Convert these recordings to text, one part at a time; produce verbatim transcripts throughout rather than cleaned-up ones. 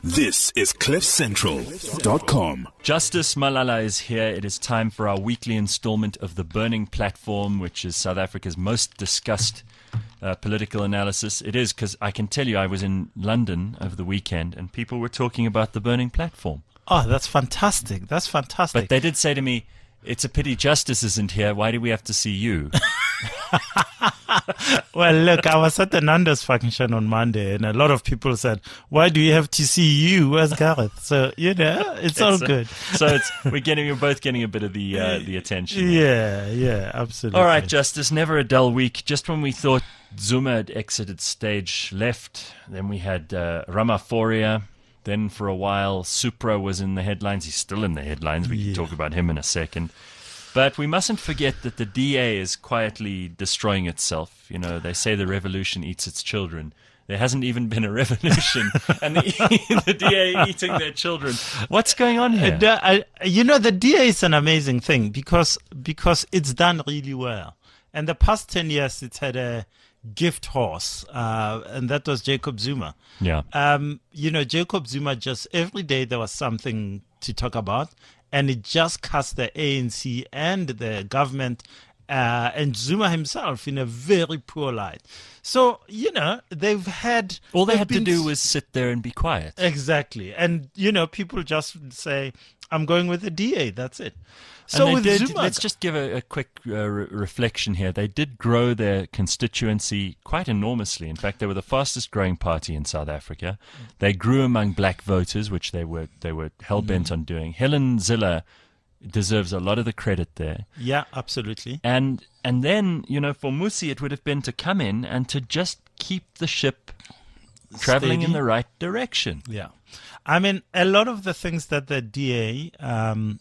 This is cliff central dot com. Justice Malala is here. It is time for our weekly installment of The Burning Platform, which is South Africa's most discussed uh, political analysis. It is because I can tell you I was in London over the weekend and people were talking about The Burning Platform. Oh, that's fantastic. That's fantastic. But they did say to me, it's a pity Justice isn't here. Why do we have to see you? Well, look, I was at the Nando's function on Monday, and a lot of people said, why do you have to see you? Where's Gareth? So, you know, it's all so, good. So it's we're getting, we're both getting a bit of the uh, the attention. Yeah, yeah, absolutely. All right, Justice, never a dull week. Just when we thought Zuma had exited stage left, then we had uh, Ramaphoria. Then for a while, Supra was in the headlines. He's still in the headlines. We Yeah. can talk about him in a second. But we mustn't forget that the D A is quietly destroying itself. You know, they say the revolution eats its children. There hasn't even been a revolution, and the, the D A eating their children. What's going on here? Uh, I, you know, the D A is an amazing thing because because it's done really well. And the past ten years, it's had a gift horse, uh, and that was Jacob Zuma. Yeah. Um, you know, Jacob Zuma just, every day there was something to talk about, and it just cast the A N C and the government uh, and Zuma himself in a very poor light. So, you know, they've had... All they they've had to been do s- was sit there and be quiet. Exactly. And, you know, people just say, I'm going with the D A, that's it. So And with they did, Zuma... let's just give a, a quick uh, re- reflection here. They did grow their constituency quite enormously. In fact, they were the fastest growing party in South Africa. They grew among black voters, which they were they were hell bent on doing. Helen Ziller deserves a lot of the credit there. Yeah, absolutely. And and then, you know, for Musi, it would have been to come in and to just keep the ship traveling in Steady. the right direction. Yeah. I mean, a lot of the things that the D A um,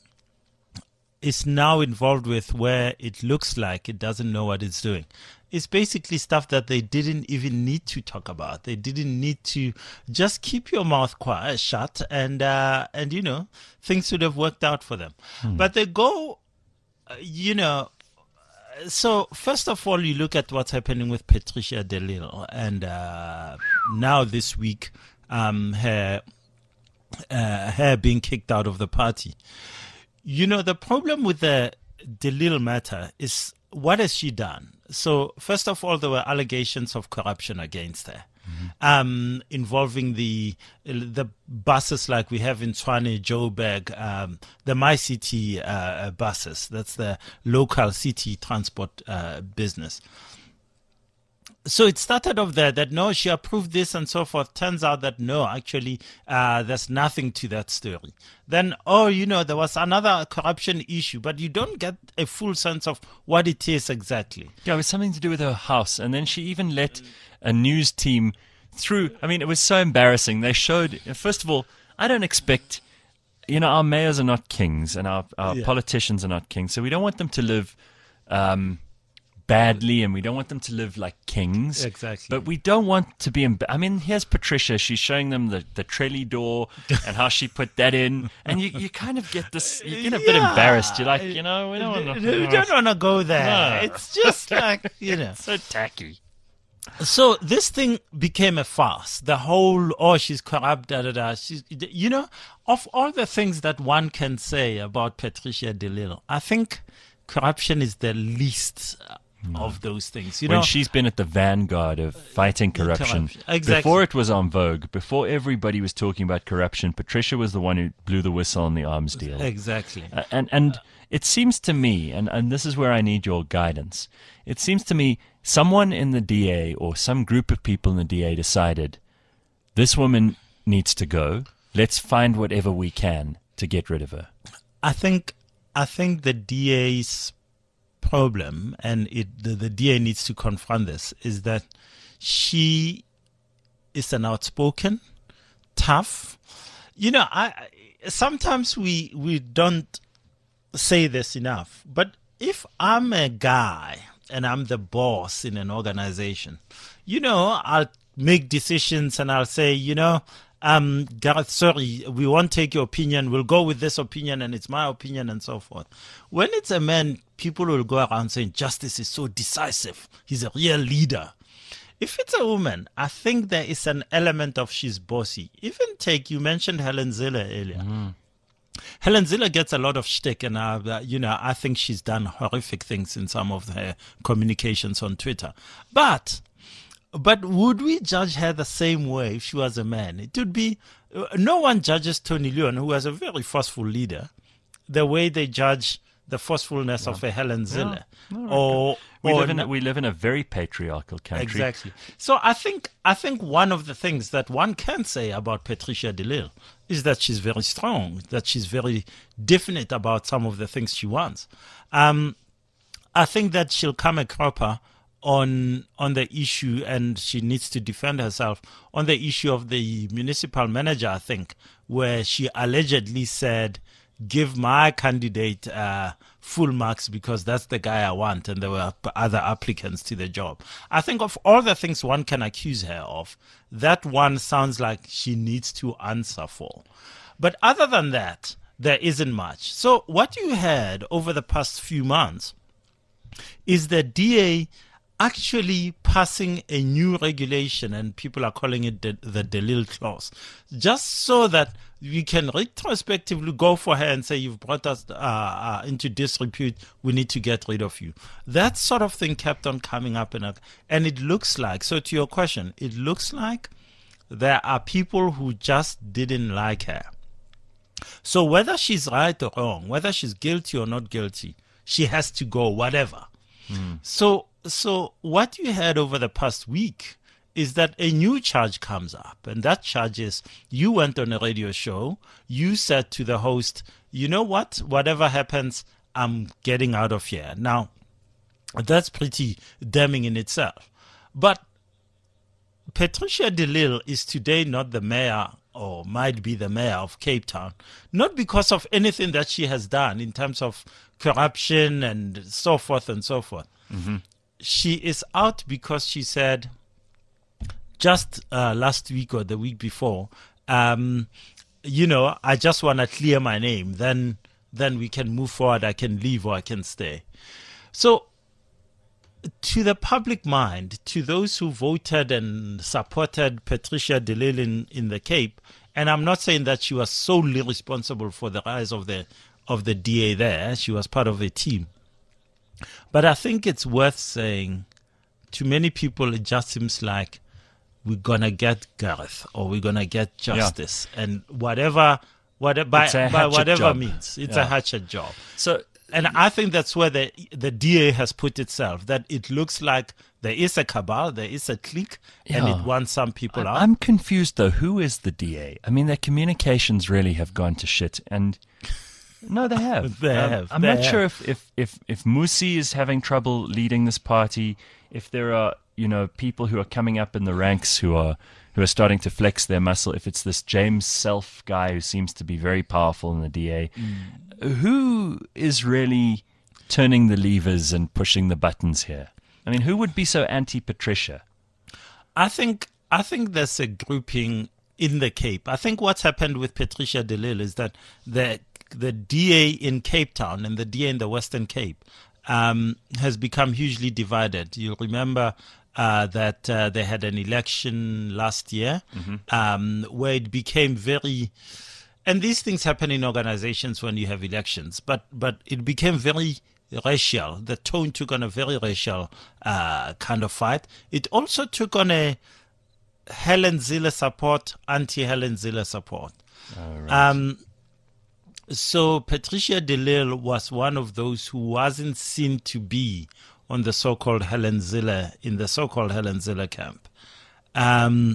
is now involved with, where it looks like it doesn't know what it's doing, is basically stuff that they didn't even need to talk about. They didn't need to just keep your mouth quiet, shut, and, uh, and you know, things would have worked out for them. But they go, uh, you know, so first of all, you look at what's happening with Patricia de Lille, and uh, now this week, um, her uh, her being kicked out of the party. You know, the problem with the de Lille matter is, what has she done? So first of all, there were allegations of corruption against her. Um, involving the the buses like we have in Tshwane, Joburg, um, the MyCity uh, buses. That's the local city transport uh, business. So it started off there that no, she approved this and so forth. Turns out that no, actually, uh, there's nothing to that story. Then, oh, you know, there was another corruption issue, but you don't get a full sense of what it is exactly. Yeah, it was something to do with her house. And then she even let a news team through. I mean, it was so embarrassing. They showed, first of all, I don't expect, you know, our mayors are not kings and our, our Yeah. politicians are not kings. So we don't want them to live um, badly and we don't want them to live like kings. Exactly. But we don't want to be, emb- I mean, here's Patricia. She's showing them the, the Trelly door and how she put that in. And you, you kind of get this, you get a bit Yeah. embarrassed. You're like, you know, we don't want You to. don't want to go there. No. It's just like, you know. So tacky. So this thing became a farce. The whole, oh, she's corrupt, da da da. She's, you know, of all the things that one can say about Patricia de Lille, I think corruption is the least uh, of those things. You when know, she's been at the vanguard of fighting corruption. corruption. Exactly. Before it was on vogue, before everybody was talking about corruption, Patricia was the one who blew the whistle on the arms deal. exactly. Uh, and and it seems to me, and, and this is where I need your guidance, it seems to me someone in the D A or some group of people in the D A decided this woman needs to go. Let's find whatever we can to get rid of her. I think, I think the D A's problem, and it the, the D A needs to confront this, is that she is an outspoken, tough. You know, I I- sometimes we we don't say this enough, but if I'm a guy and I'm the boss in an organization, you know, I'll make decisions and I'll say, you know, um, Gareth, sorry, we won't take your opinion. We'll go with this opinion and it's my opinion and so forth. When it's a man, people will go around saying justice is so decisive. He's a real leader. if it's a woman, I think there is an element of she's bossy. Even take, you mentioned Helen Zille earlier. Mm. Helen Zille gets a lot of shtick, and uh, you know, I think she's done horrific things in some of her communications on Twitter. But, but would we judge her the same way if she was a man? It would be, uh, no one judges Tony Leon, who was a very forceful leader, the way they judge the forcefulness yeah. of a Helen Zille. Yeah. No, or, we or live in a, we live in a very patriarchal country. Exactly. So I think I think one of the things that one can say about Patricia de Lille is that she's very strong, that she's very definite about some of the things she wants. Um, I think that she'll come a cropper on on the issue, and she needs to defend herself on the issue of the municipal manager, I think, where she allegedly said, give my candidate uh, full marks because that's the guy I want, and there were other applicants to the job. I think of all the things one can accuse her of, that one sounds like she needs to answer for. But other than that, there isn't much. So what you had over the past few months is the D A actually passing a new regulation, and people are calling it the, the de Lille clause, just so that we can retrospectively go for her and say, you've brought us uh, uh, into disrepute, we need to get rid of you. That sort of thing kept on coming up, and, and it looks like, so to your question, it looks like there are people who just didn't like her. So whether she's right or wrong, whether she's guilty or not guilty, she has to go, whatever. Mm. So So what you had over the past week is that a new charge comes up, and that charge is you went on a radio show, you said to the host, you know what, whatever happens, I'm getting out of here. Now, that's pretty damning in itself. But Patricia de Lille is today not the mayor, or might be the mayor of Cape Town, not because of anything that she has done in terms of corruption and so forth and so forth. Mm-hmm. She is out because she said just uh, last week or the week before, um, you know, I just want to clear my name. Then, then we can move forward. I can leave or I can stay. So to the public mind, to those who voted and supported Patricia de Lille in, in the Cape, and I'm not saying that she was solely responsible for the rise of the of the D A there. She was part of a team. But I think it's worth saying, to many people, it just seems like we're going to get Gareth, or we're going to get justice. Yeah. And whatever, whatever by, by whatever job. means, it's yeah. a hatchet job. So, and I think that's where the, the D A has put itself, that it looks like there is a cabal, there is a clique, yeah. and it wants some people I, out. I'm confused, though. Who is the D A? I mean, their communications really have gone to shit. And... No, they have. they um, have. I'm they not have. sure if, if, if, if Musi is having trouble leading this party, if there are, you know, people who are coming up in the ranks who are who are starting to flex their muscle, if it's this James Self guy who seems to be very powerful in the D A. Mm. Who is really turning the levers and pushing the buttons here? I mean, who would be so anti-Patricia? I think I think there's a grouping in the Cape. I think what's happened with Patricia de Lille is that the the D A in Cape Town and the D A in the Western Cape um, has become hugely divided. You'll remember uh, that uh, they had an election last year mm-hmm. um, where it became very, and these things happen in organizations when you have elections, but but it became very racial. The tone took on a very racial uh, kind of fight. It also took on a Helen Zille support, anti-Helen Zille support. Oh, right. Um, so Patricia de Lille was one of those who wasn't seen to be on the so-called Helen Zille, in the so-called Helen Zille camp. Um,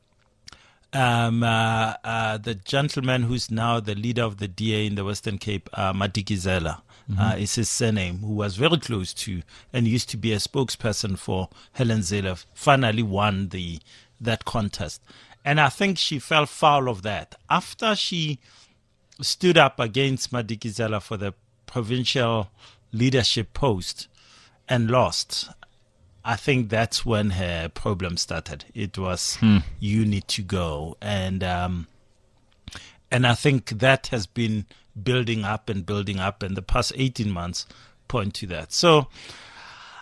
um, uh, uh, the gentleman who's now the leader of the D A in the Western Cape, uh, Madikizela, mm-hmm. uh, is his surname, who was very close to and used to be a spokesperson for Helen Zille, finally won the that contest. And I think she fell foul of that. After she stood up against Madikizela for the provincial leadership post and lost, I think that's when her problem started. It was, hmm. you need to go. And um, and I think that has been building up and building up, and the past eighteen months point to that. So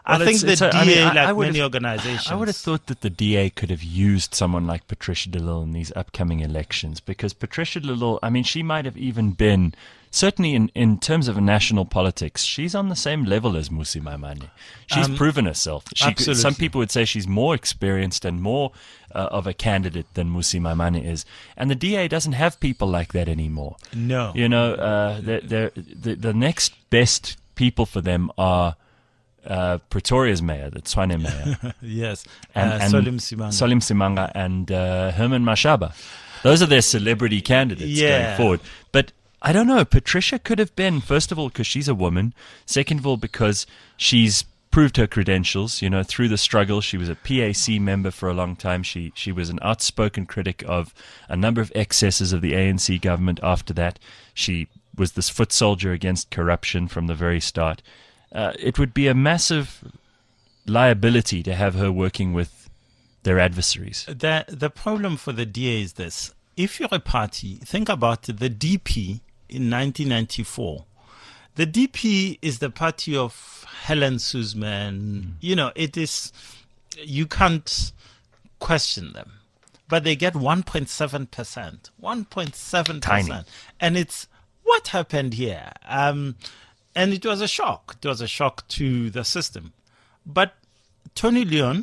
I Well, think it's- the it's D A, a- I mean, I- like I would've- many organizations, I would have thought that the D A could have used someone like Patricia de Lille in these upcoming elections, because Patricia de Lille, I mean, she might have even been, certainly in, in terms of national politics, she's on the same level as Mmusi Maimane. She's Um, proven herself. She, absolutely. Some people would say she's more experienced and more uh, of a candidate than Mmusi Maimane is. And the D A doesn't have people like that anymore. No. You know, uh, they're, they're, the, the next best people for them are uh, Pretoria's mayor, the Tshwane mayor. Yes. and, uh, and Solim Simanga. Solim Simanga and uh, Herman Mashaba. Those are their celebrity candidates Yeah. going forward. But I don't know. Patricia could have been, first of all, because she's a woman. Second of all, because she's proved her credentials. You know, through the struggle, she was a P A C member for a long time. She she was an outspoken critic of a number of excesses of the A N C government. After that, she was this foot soldier against corruption from the very start. Uh, it would be a massive liability to have her working with their adversaries. The, the problem for the D A is this. If you're a party, think about the D P in nineteen ninety-four. The D P is the party of Helen Suzman. Mm. You know, it is, you can't question them. But they get one point seven percent. one point seven percent. Tiny. And it's, what happened here? Um, and it was a shock. It was a shock to the system. But Tony Leon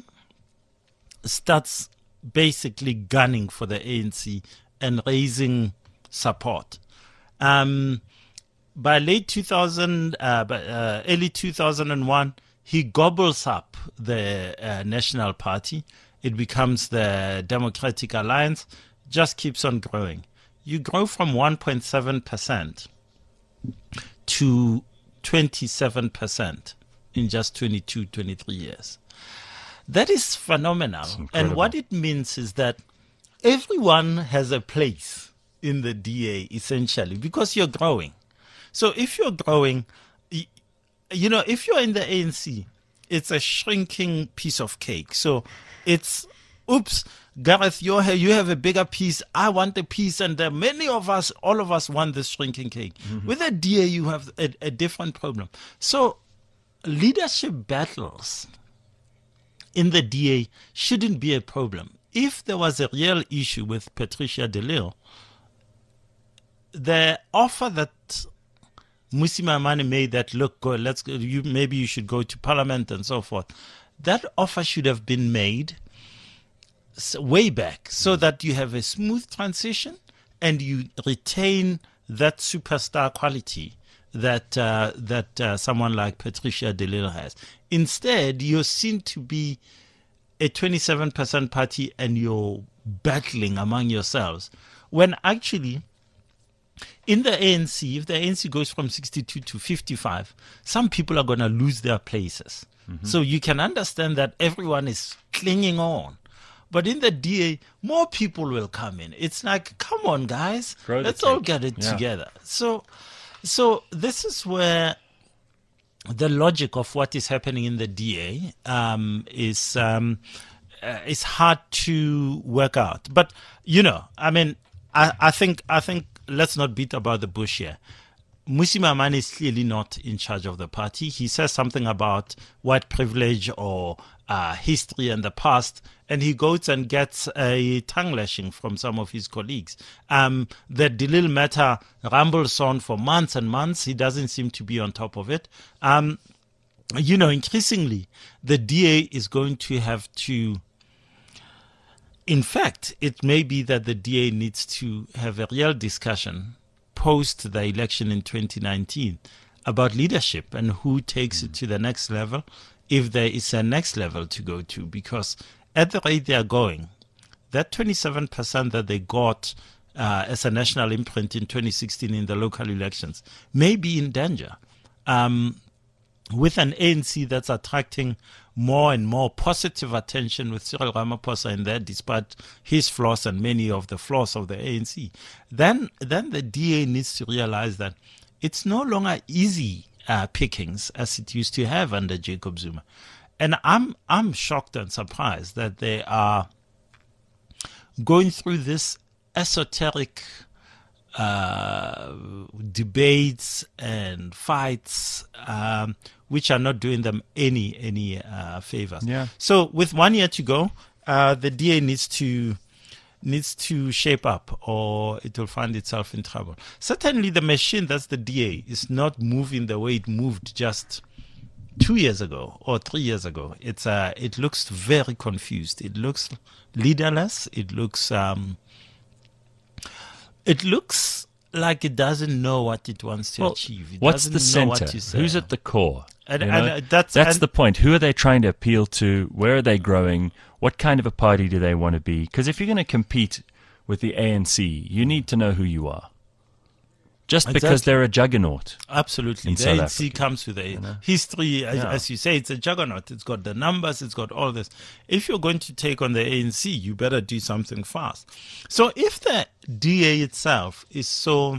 starts basically gunning for the A N C and raising support. Um, by late two thousand, uh, by, uh, early two thousand one, he gobbles up the uh, National Party. It becomes the Democratic Alliance, just keeps on growing. You grow from one point seven percent to twenty-seven percent in just twenty-two, twenty-three years. That is phenomenal. And what it means is that everyone has a place in the D A, essentially, because you're growing. So if you're growing, you know, if you're in the A N C, it's a shrinking piece of cake. So it's, oops, Gareth, you you have a bigger piece. I want a piece. And there are many of us, all of us want this shrinking cake. Mm-hmm. With a D A, you have a, a different problem. So leadership battles in the D A shouldn't be a problem. If there was a real issue with Patricia de Lille, the offer that Mmusi Maimane made, that look, go, let's go, you maybe you should go to Parliament and so forth, that offer should have been made way back, so that you have a smooth transition and you retain that superstar quality that uh, that uh, someone like Patricia de Lille has. Instead, you're seen to be a twenty-seven percent party and you're battling among yourselves, when actually in the A N C, if the A N C goes from sixty-two to fifty-five, some people are going to lose their places. Mm-hmm. So you can understand that everyone is clinging on. But in the D A, more people will come in. It's like, come on, guys, Grow the let's all cake. get it Yeah. together. So, so this is where the logic of what is happening in the D A um, is um, uh, is hard to work out. But you know, I mean, I, I think I think let's not beat about the bush here. Mmusi Maimane is clearly not in charge of the party. He says something about white privilege or uh, history and the past, and he goes and gets a tongue lashing from some of his colleagues. Um, the de Lille matter rambles on for months and months. He doesn't seem to be on top of it. Um, you know, increasingly, the D A is going to have to... In fact, it may be that the D A needs to have a real discussion post the election in twenty nineteen about leadership and who takes it to the next level, if there is a next level to go to. Because at the rate they are going, that twenty-seven percent that they got uh, as a national imprint in twenty sixteen in the local elections may be in danger. Um, with an A N C that's attracting more and more positive attention with Cyril Ramaphosa in there, despite his flaws and many of the flaws of the A N C, then then the D A needs to realize that it's no longer easy uh, pickings as it used to have under Jacob Zuma. And I'm I'm shocked and surprised that they are going through this esoteric uh, debates and fights, um, which are not doing them any any uh, favors. Yeah. So with one year to go, uh, the D A needs to needs to shape up, or it will find itself in trouble. Certainly, the machine that's the D A is not moving the way it moved just two years ago or three years ago. It's uh, it looks very confused. It looks leaderless. It looks um, it looks like it doesn't know what it wants to Well, achieve. It what's doesn't the know what center? to say. Who's at the core? And- You and, know? uh, that's- That's and- the point. Who are they trying to appeal to? Where are they growing? What kind of a party do they want to be? Because if you're going to compete with the A N C, you need to know who you are. Just because Exactly. they're a juggernaut. Absolutely. in the South A N C Africa, comes with a you know? history, as, Yeah. as you say, it's a juggernaut. It's got the numbers, it's got all this. If you're going to take on the A N C, you better do something fast. So if the D A itself is so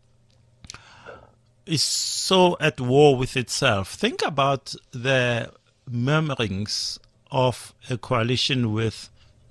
is so at war with itself, think about the murmurings of a coalition with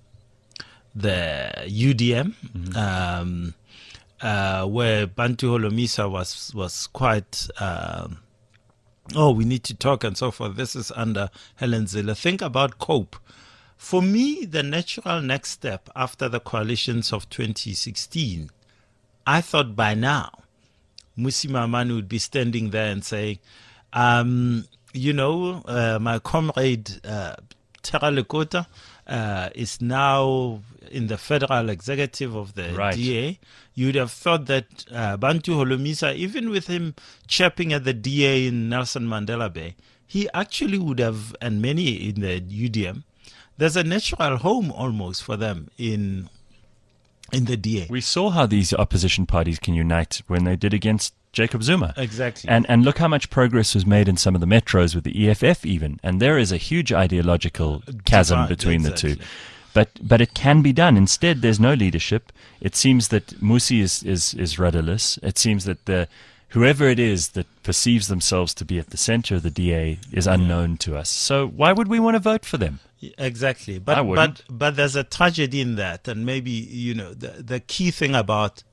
the U D M, Mm-hmm. um, uh, where Bantu Holomisa was was quite. Um, oh, we need to talk and so forth. This is under Helen Zille. Think about COPE. For me, the natural next step after the coalitions of twenty sixteen, I thought by now, Mmusi Maimane would be standing there and saying, um, you know, uh, my comrade uh, Tera Lekota uh, is now in the federal executive of the Right. D A. You'd have thought that uh, Bantu Holomisa, even with him chirping at the D A in Nelson Mandela Bay, he actually would have, and many in the U D M, there's a natural home almost for them in in the D A. We saw how these opposition parties can unite when they did against Jacob Zuma. Exactly. And and look how much progress was made in some of the metros with the E F F even. And there is a huge ideological chasm Divide, between the exactly. two. But but it can be done. Instead, there's no leadership. It seems that Mmusi is, is, is rudderless. It seems that the whoever it is that perceives themselves to be at the center of the D A is unknown to us. So why would we want to vote for them? Exactly, I but but wouldn't. but there's a tragedy in that, and maybe you know the the key thing about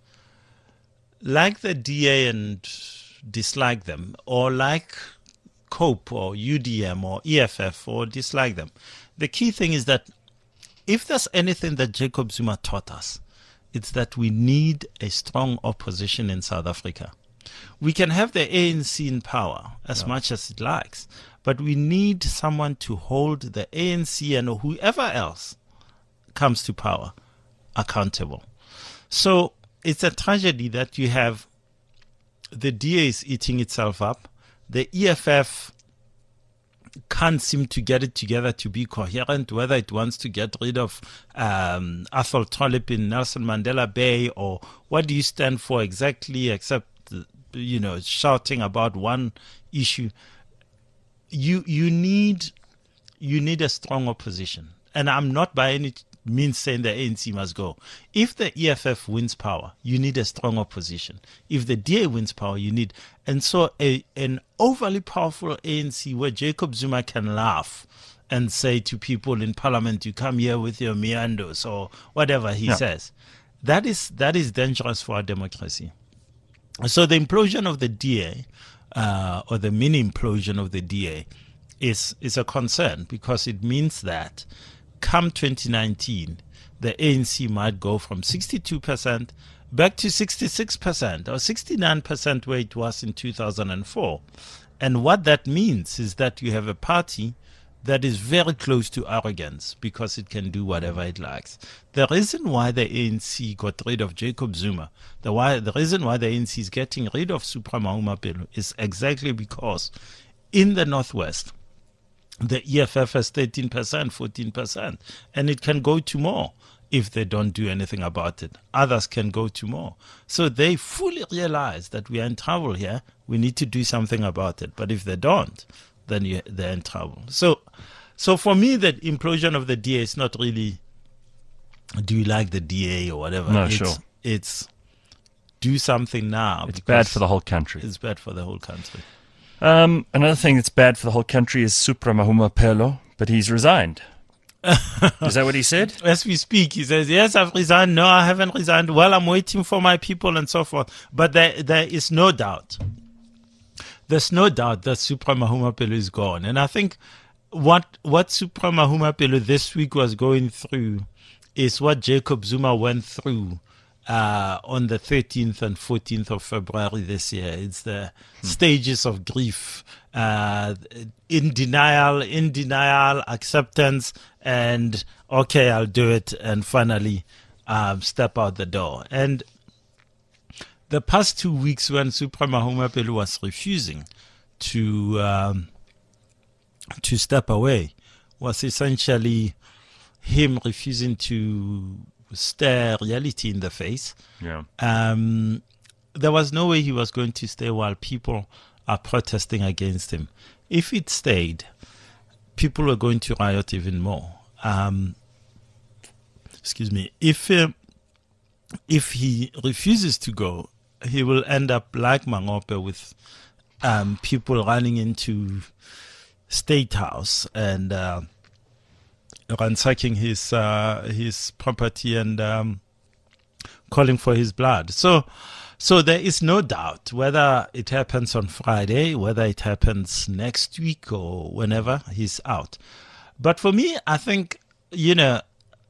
like the D A and dislike them, or like COPE or U D M or E F F or dislike them. The key thing is that if there's anything that Jacob Zuma taught us, it's that we need a strong opposition in South Africa. We can have the A N C in power as much as it likes, but we need someone to hold the A N C and whoever else comes to power accountable. So it's a tragedy that you have the D A is eating itself up. The E F F can't seem to get it together to be coherent, whether it wants to get rid of um, Athol Trollip in Nelson Mandela Bay, or what do you stand for exactly, except, you know, shouting about one issue. You you need you need a strong opposition. And I'm not by any means saying the A N C must go. If the E F F wins power, you need a strong opposition. If the D A wins power, you need... And so a, an overly powerful A N C where Jacob Zuma can laugh and say to people in parliament, you come here with your meanders or whatever he Yeah. says. That is that is dangerous for our democracy. So the implosion of the D A, uh, or the mini implosion of the D A, is is a concern, because it means that come twenty nineteen, the A N C might go from sixty-two percent back to sixty-six percent or sixty-nine percent where it was in two thousand four. And what that means is that you have a party that is very close to arrogance because it can do whatever it likes. The reason why the A N C got rid of Jacob Zuma, the why the reason why the A N C is getting rid of Supra Mahumapelo is exactly because in the Northwest, the E F F has thirteen percent, fourteen percent, and it can go to more if they don't do anything about it. Others can go to more. So they fully realize that we are in trouble here. We need to do something about it. But if they don't, then you, they're in trouble. So, so for me, the implosion of the D A is not really, do you like the D A or whatever? No, it's, sure. It's do something now. It's bad because for the whole country. It's bad for the whole country. Um, another thing that's bad for the whole country is Supra Mahumapelo, but he's resigned. Is that what he said? As we speak, he says, yes, I've resigned. No, I haven't resigned. Well, I'm waiting for my people and so forth. But there, there is no doubt. There's no doubt that Supra Mahumapelo is gone. And I think what what Supra Mahumapelo this week was going through is what Jacob Zuma went through uh, on the thirteenth and fourteenth of February this year. It's the hmm. stages of grief, uh, in denial, in denial, acceptance, and okay, I'll do it, and finally um, step out the door. And the past two weeks when Supra Mahumapelo was refusing to um, to step away was essentially him refusing to stare reality in the face. Yeah. Um, there was no way he was going to stay while people are protesting against him. If it stayed, people were going to riot even more. Um, excuse me. If uh, if he refuses to go, he will end up like Mangope with um, people running into State House and uh, ransacking his uh, his property and um, calling for his blood. So, so there is no doubt whether it happens on Friday, whether it happens next week or whenever, he's out. But for me, I think, you know,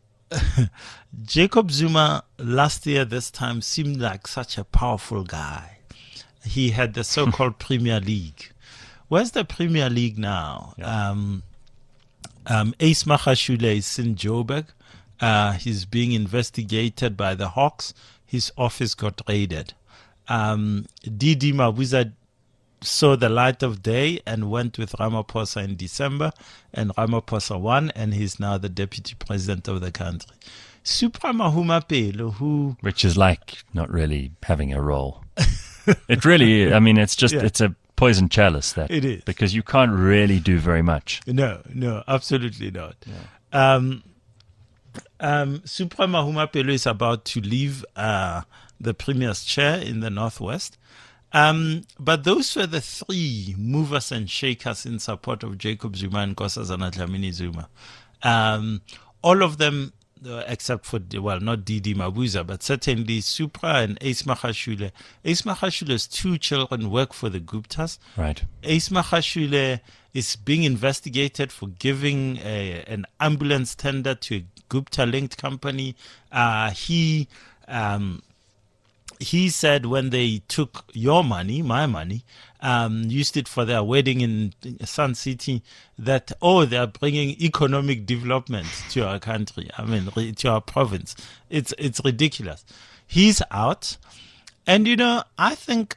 Jacob Zuma last year this time seemed like such a powerful guy. He had the so-called Premier League. Where's the Premier League now? Yeah. Um, um, Ace Magashule is in Joburg. Uh, he's being investigated by the Hawks. His office got raided. Um, Didi Mabuza saw the light of day and went with Ramaphosa in December, and Ramaphosa won, and he's now the deputy president of the country. Supra Mahumapelo, who... Which is like not really having a role. It really, I mean, it's just, yeah. it's a poison chalice, that. It is. Because you can't really do very much. No, no, absolutely not. Yeah. Um, um, Supra Mahumapelo is about to leave uh, the Premier's chair in the Northwest. Um, but those were the three movers and shakers in support of Jacob Zuma and Nkosazana Dlamini Zuma. Um, all of them, uh, except for, well, not Didi Mabuza, but certainly Supra and Ace Magashule. Ace Magashule's two children work for the Guptas. Right. Ace Magashule is being investigated for giving a, an ambulance tender to a Gupta-linked company. Uh, he... Um, He said when they took your money, my money, um, used it for their wedding in Sun City, that, oh, they're bringing economic development to our country, I mean, to our province. It's, it's ridiculous. He's out. And, you know, I think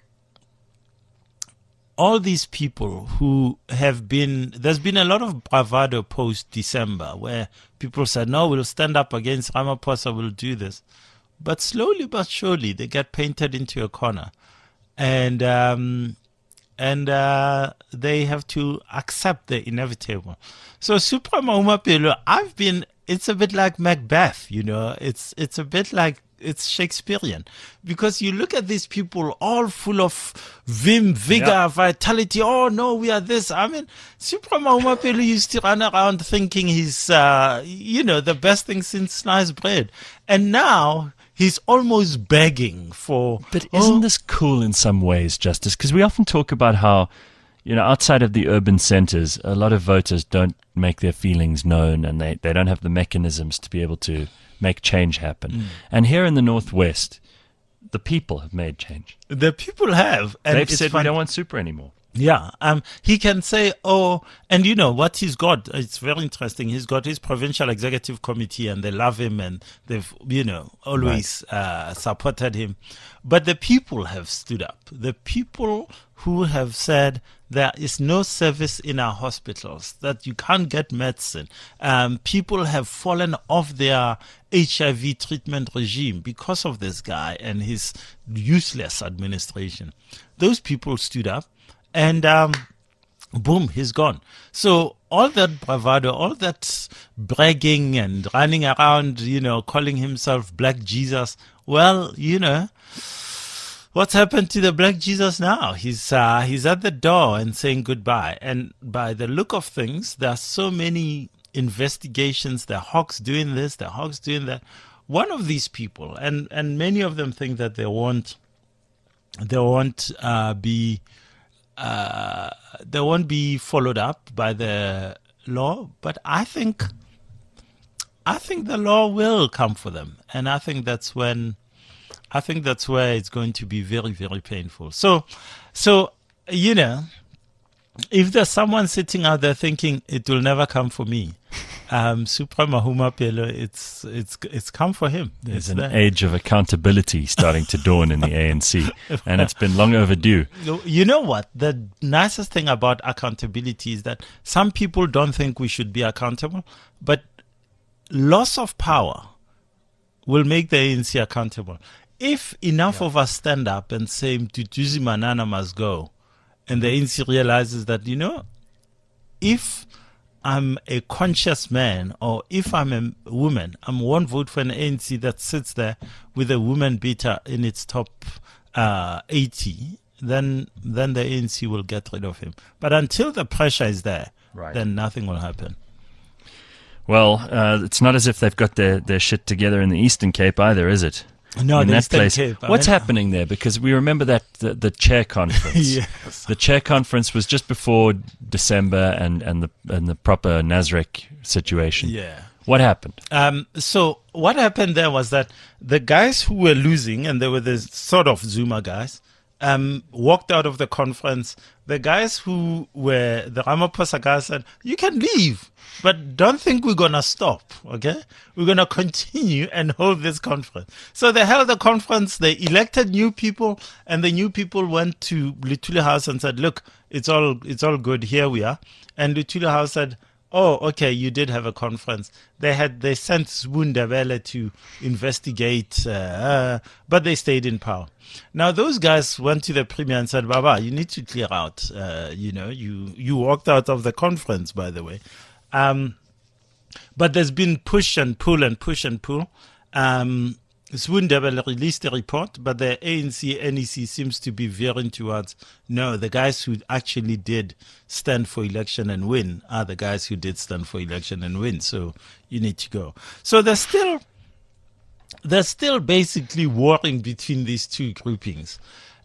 all these people who have been, there's been a lot of bravado post-December where people said, no, we'll stand up against Ramaphosa, we'll do this. But slowly but surely, they get painted into a corner, and um, and uh, they have to accept the inevitable. So Supra Mahumapelo, I've been. It's a bit like Macbeth, you know. It's it's a bit like it's Shakespearean, because you look at these people all full of vim, vigor, yeah. vitality. Oh no, we are this. I mean, Supra Mahumapelo used to run around thinking he's, uh, you know, the best thing since sliced bread, and now he's almost begging for... But isn't oh, this cool in some ways, Justice? Because we often talk about how, you know, outside of the urban centers, a lot of voters don't make their feelings known, and they, they don't have the mechanisms to be able to make change happen. Mm. And here in the Northwest, the people have made change. The people have. And They've said, fun- we don't want Supra anymore. Yeah, um, he can say, oh, and you know what he's got, it's very interesting. He's got his provincial executive committee and they love him and they've, you know, always right. uh, supported him. But the people have stood up. The people who have said there is no service in our hospitals, that you can't get medicine. Um, people have fallen off their H I V treatment regime because of this guy and his useless administration. Those people stood up. And um, boom, he's gone. So all that bravado, all that bragging and running around, you know, calling himself Black Jesus. Well, you know, what's happened to the Black Jesus now? He's uh, he's at the door and saying goodbye. And by the look of things, there are so many investigations. The Hawks doing this, the Hawks doing that. One of these people, and, and many of them think that they won't, they won't uh, be, uh, they won't be followed up by the law. But I think, I think the law will come for them, and I think that's when, I think that's where it's going to be very, very painful. So, so you know, if there's someone sitting out there thinking it will never come for me, um, Supra Mahumapelo, it's it's it's come for him. There's It's an there. age of accountability starting to dawn in the A N C, and it's been long overdue. You know what? The nicest thing about accountability is that some people don't think we should be accountable, but loss of power will make the A N C accountable. If enough yeah. of us stand up and say Mtutuzi Manana must go, and the A N C realizes that, you know, if I'm a conscious man or if I'm a woman, I won't vote for an A N C that sits there with a woman beater in its top uh, eighty, then then the A N C will get rid of him. But until the pressure is there, right. then nothing will happen. Well, uh, it's not as if they've got their, their shit together in the Eastern Cape either, is it? No, in the that Eastern place. Cape, I What's mean- happening there? Because we remember that the, the chair conference. Yes. The chair conference was just before December and, and the and the proper Nasrec situation. Yeah. What happened? Um, so what happened there was that the guys who were losing, and they were the sort of Zuma guys, um, walked out of the conference. The guys who were the Ramaphosa guys said, "You can leave, but don't think we're gonna stop. Okay, we're gonna continue and hold this conference." So they held the conference. They elected new people, and the new people went to Luthuli House and said, "Look, it's all it's all good. Here we are." And Luthuli House said, "Oh, okay, you did have a conference." They had they sent Zwundabele to investigate, uh, uh, but they stayed in power. Now those guys went to the premier and said, "Baba, you need to clear out. Uh, you know, you you walked out of the conference, by the way." Um, but there's been push and pull and push and pull. Um, Zwundabele released a report, but the A N C N E C seems to be veering towards, no, the guys who actually did stand for election and win are the guys who did stand for election and win. So you need to go. So there's still, there's still basically warring between these two groupings.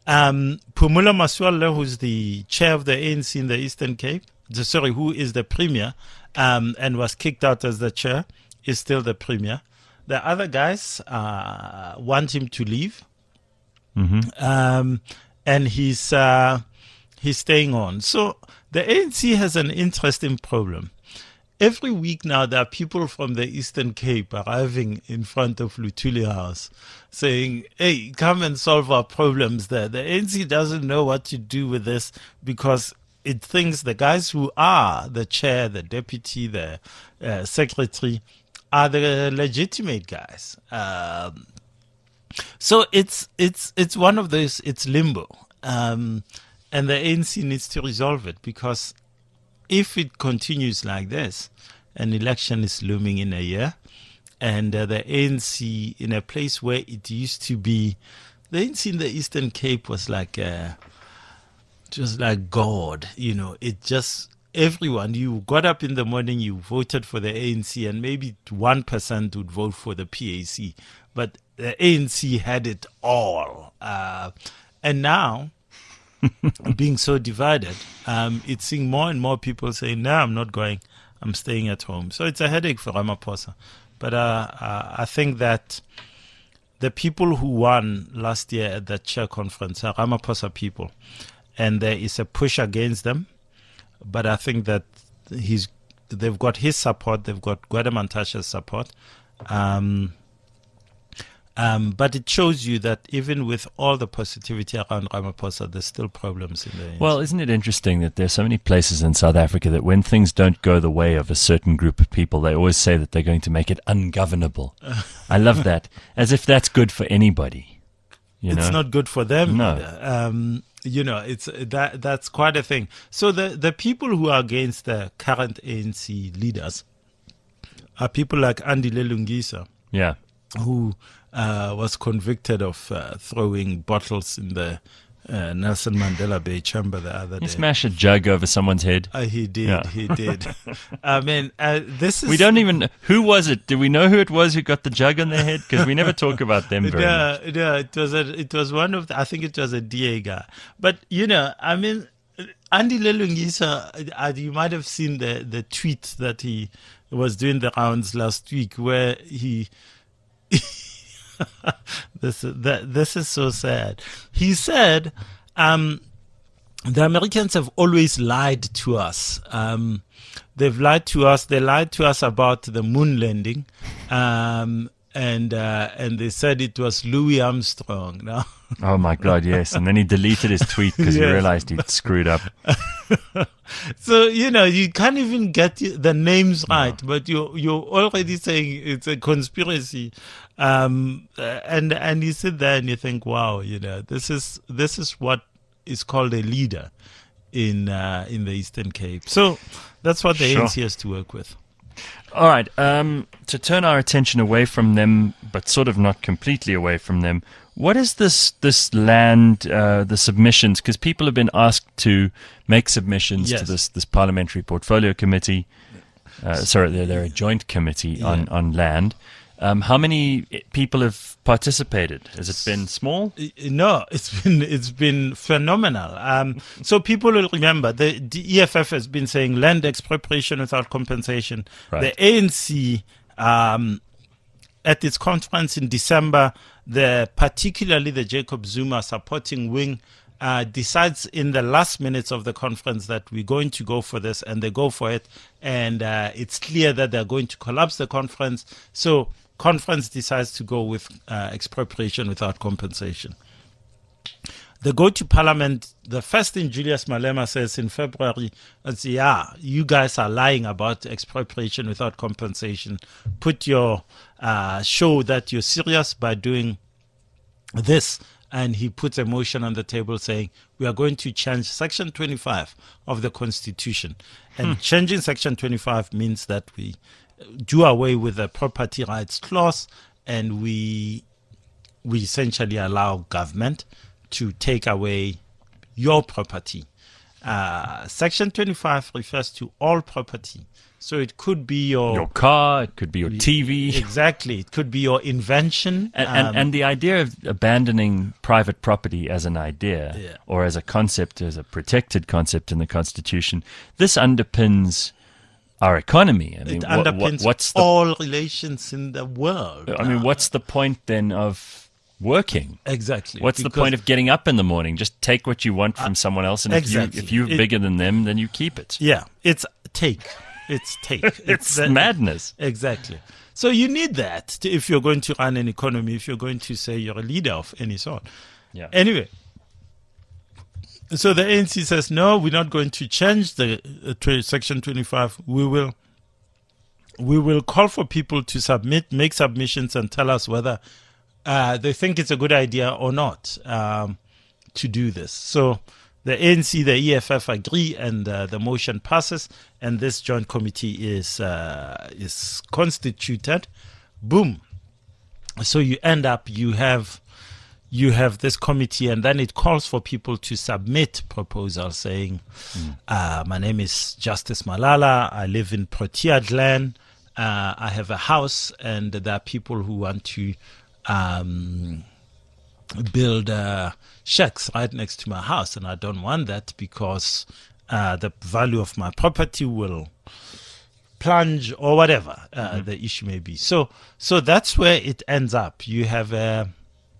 Um, Phumula Masualle, who's the chair of the A N C in the Eastern Cape, the, sorry, who is the premier, um, and was kicked out as the chair, is still the premier. The other guys uh, want him to leave, Mm-hmm. um, and he's uh, he's staying on. So the A N C has an interesting problem. Every week now, there are people from the Eastern Cape arriving in front of Luthuli House saying, "Hey, come and solve our problems there." The A N C doesn't know what to do with this because it thinks the guys who are the chair, the deputy, the uh, secretary are the legitimate guys. Um, so it's it's it's one of those. It's limbo, um, and the A N C needs to resolve it because if it continues like this, an election is looming in a year, and uh, the A N C in a place where it used to be, the A N C in the Eastern Cape was like uh, just like God, you know. It just everyone, you got up in the morning, you voted for the A N C, and maybe one percent would vote for the P A C. But the A N C had it all. Uh, and now, being so divided, um, it's seeing more and more people saying, "No, I'm not going. I'm staying at home." So it's a headache for Ramaphosa. But uh, uh, I think that the people who won last year at the chair conference are Ramaphosa people. And there is a push against them. But I think that he's, they've got his support, they've got Gwede Mantashe's support. Um, um, but it shows you that even with all the positivity around Ramaphosa, there's still problems in there. Well, isn't it interesting that there's so many places in South Africa that when things don't go the way of a certain group of people, they always say that they're going to make it ungovernable. I love that. As if that's good for anybody. You it's know? not good for them. No. Either. Um, you know, it's that that's quite a thing. So the the people who are against the current A N C leaders are people like Andile Lungisa, Yeah. who uh, was convicted of uh, throwing bottles in the uh, Nelson Mandela Bay Chamber the other He day. smashed a jug over someone's head. Uh, he did, Yeah. he did. I mean, uh, this is... We don't even... Who was it? Do we know who it was who got the jug on their head? Because we never talk about them very no, much. no, it was a, it was one of the, I think it was a D A guy. But, you know, I mean, Andy Lelungisa, uh, you might have seen the, the tweet that he was doing the rounds last week where he... this, that, this is so sad. He said, um, the Americans have always lied to us. Um, they've lied to us. They lied to us about the moon landing. Um, and uh, and they said it was Louis Armstrong. No? Oh, my God, yes. And then he deleted his tweet because he Yes. realized he'd screwed up. So, you know, you can't even get the names right, but you're, you're already saying it's a conspiracy. Um, uh, and, and you sit there and you think, wow, you know, this is, this is what is called a leader in, uh, in the Eastern Cape. So that's what the Sure. A N C has to work with. All right. Um, to turn our attention away from them, but sort of not completely away from them, what is this this land, uh, the submissions? Because people have been asked to make submissions Yes. to this, this parliamentary portfolio committee. Uh, sorry, they're, they're a joint committee on, Yeah. on land. Um, how many people have participated? Has it been small? No, it's been it's been phenomenal. Um, so people will remember the, the E F F has been saying land expropriation without compensation. Right. The A N C um, at its conference in December, the particularly the Jacob Zuma supporting wing uh, decides in the last minutes of the conference that we're going to go for this, and they go for it, and uh, it's clear that they're going to collapse the conference. So conference decides to go with uh, expropriation without compensation. They go to Parliament. The first thing Julius Malema says in February is, yeah, you guys are lying about expropriation without compensation. Put your, uh, show that you're serious by doing this. And he puts a motion on the table saying, we are going to change Section twenty-five of the Constitution. And Hmm. changing Section twenty-five means that we do away with the property rights clause, and we we essentially allow government to take away your property. Uh, Section twenty-five refers to all property. So it could be your... Your car, it could be your T V. Exactly. It could be your invention. And, and, um, and the idea of abandoning private property as an idea Yeah. or as a concept, as a protected concept in the Constitution, this underpins our economy. I mean, it what- what- underpins what's the all relations in the world. I mean, what's the point then of working? Exactly. What's the Because- Uh, point of getting up in the morning? Just take what you want from someone else, and exactly. if, you, if you're It- bigger than them, then you keep it. Yeah, it's take. It's take. It's the- madness. Exactly. So you need that to, if you're going to run an economy, if you're going to say you're a leader of any sort. Yeah. Anyway, so the A N C says, no, we're not going to change the uh, tw- Section twenty-five. We will we will call for people to submit, make submissions and tell us whether uh, they think it's a good idea or not um, to do this. So the A N C, the E F F agree, and uh, the motion passes, and this joint committee is uh, is constituted. Boom. So you end up, you have you have this committee, and then it calls for people to submit proposals saying, mm. uh, my name is Justice Malala, I live in Protea Glen, uh, I have a house, and there are people who want to um, build uh, shacks right next to my house, and I don't want that because uh, the value of my property will plunge or whatever uh, mm-hmm. the issue may be. So, so that's where it ends up. You have a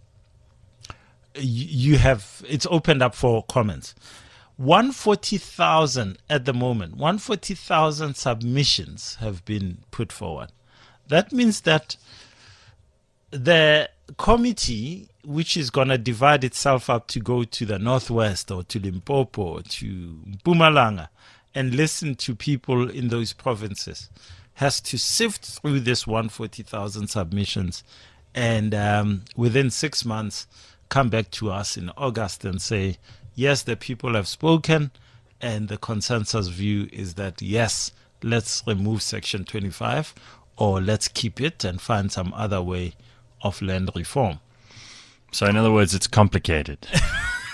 you have it's opened up for comments. one hundred forty thousand at the moment. one hundred forty thousand submissions have been put forward. That means that the committee, which is going to divide itself up to go to the Northwest or to Limpopo or to Mpumalanga and listen to people in those provinces, has to sift through this one hundred forty thousand submissions and um, within six months come back to us in August and say, yes, the people have spoken, and the consensus view is that, yes, let's remove Section twenty-five, or let's keep it and find some other way of land reform. So in other words, it's complicated.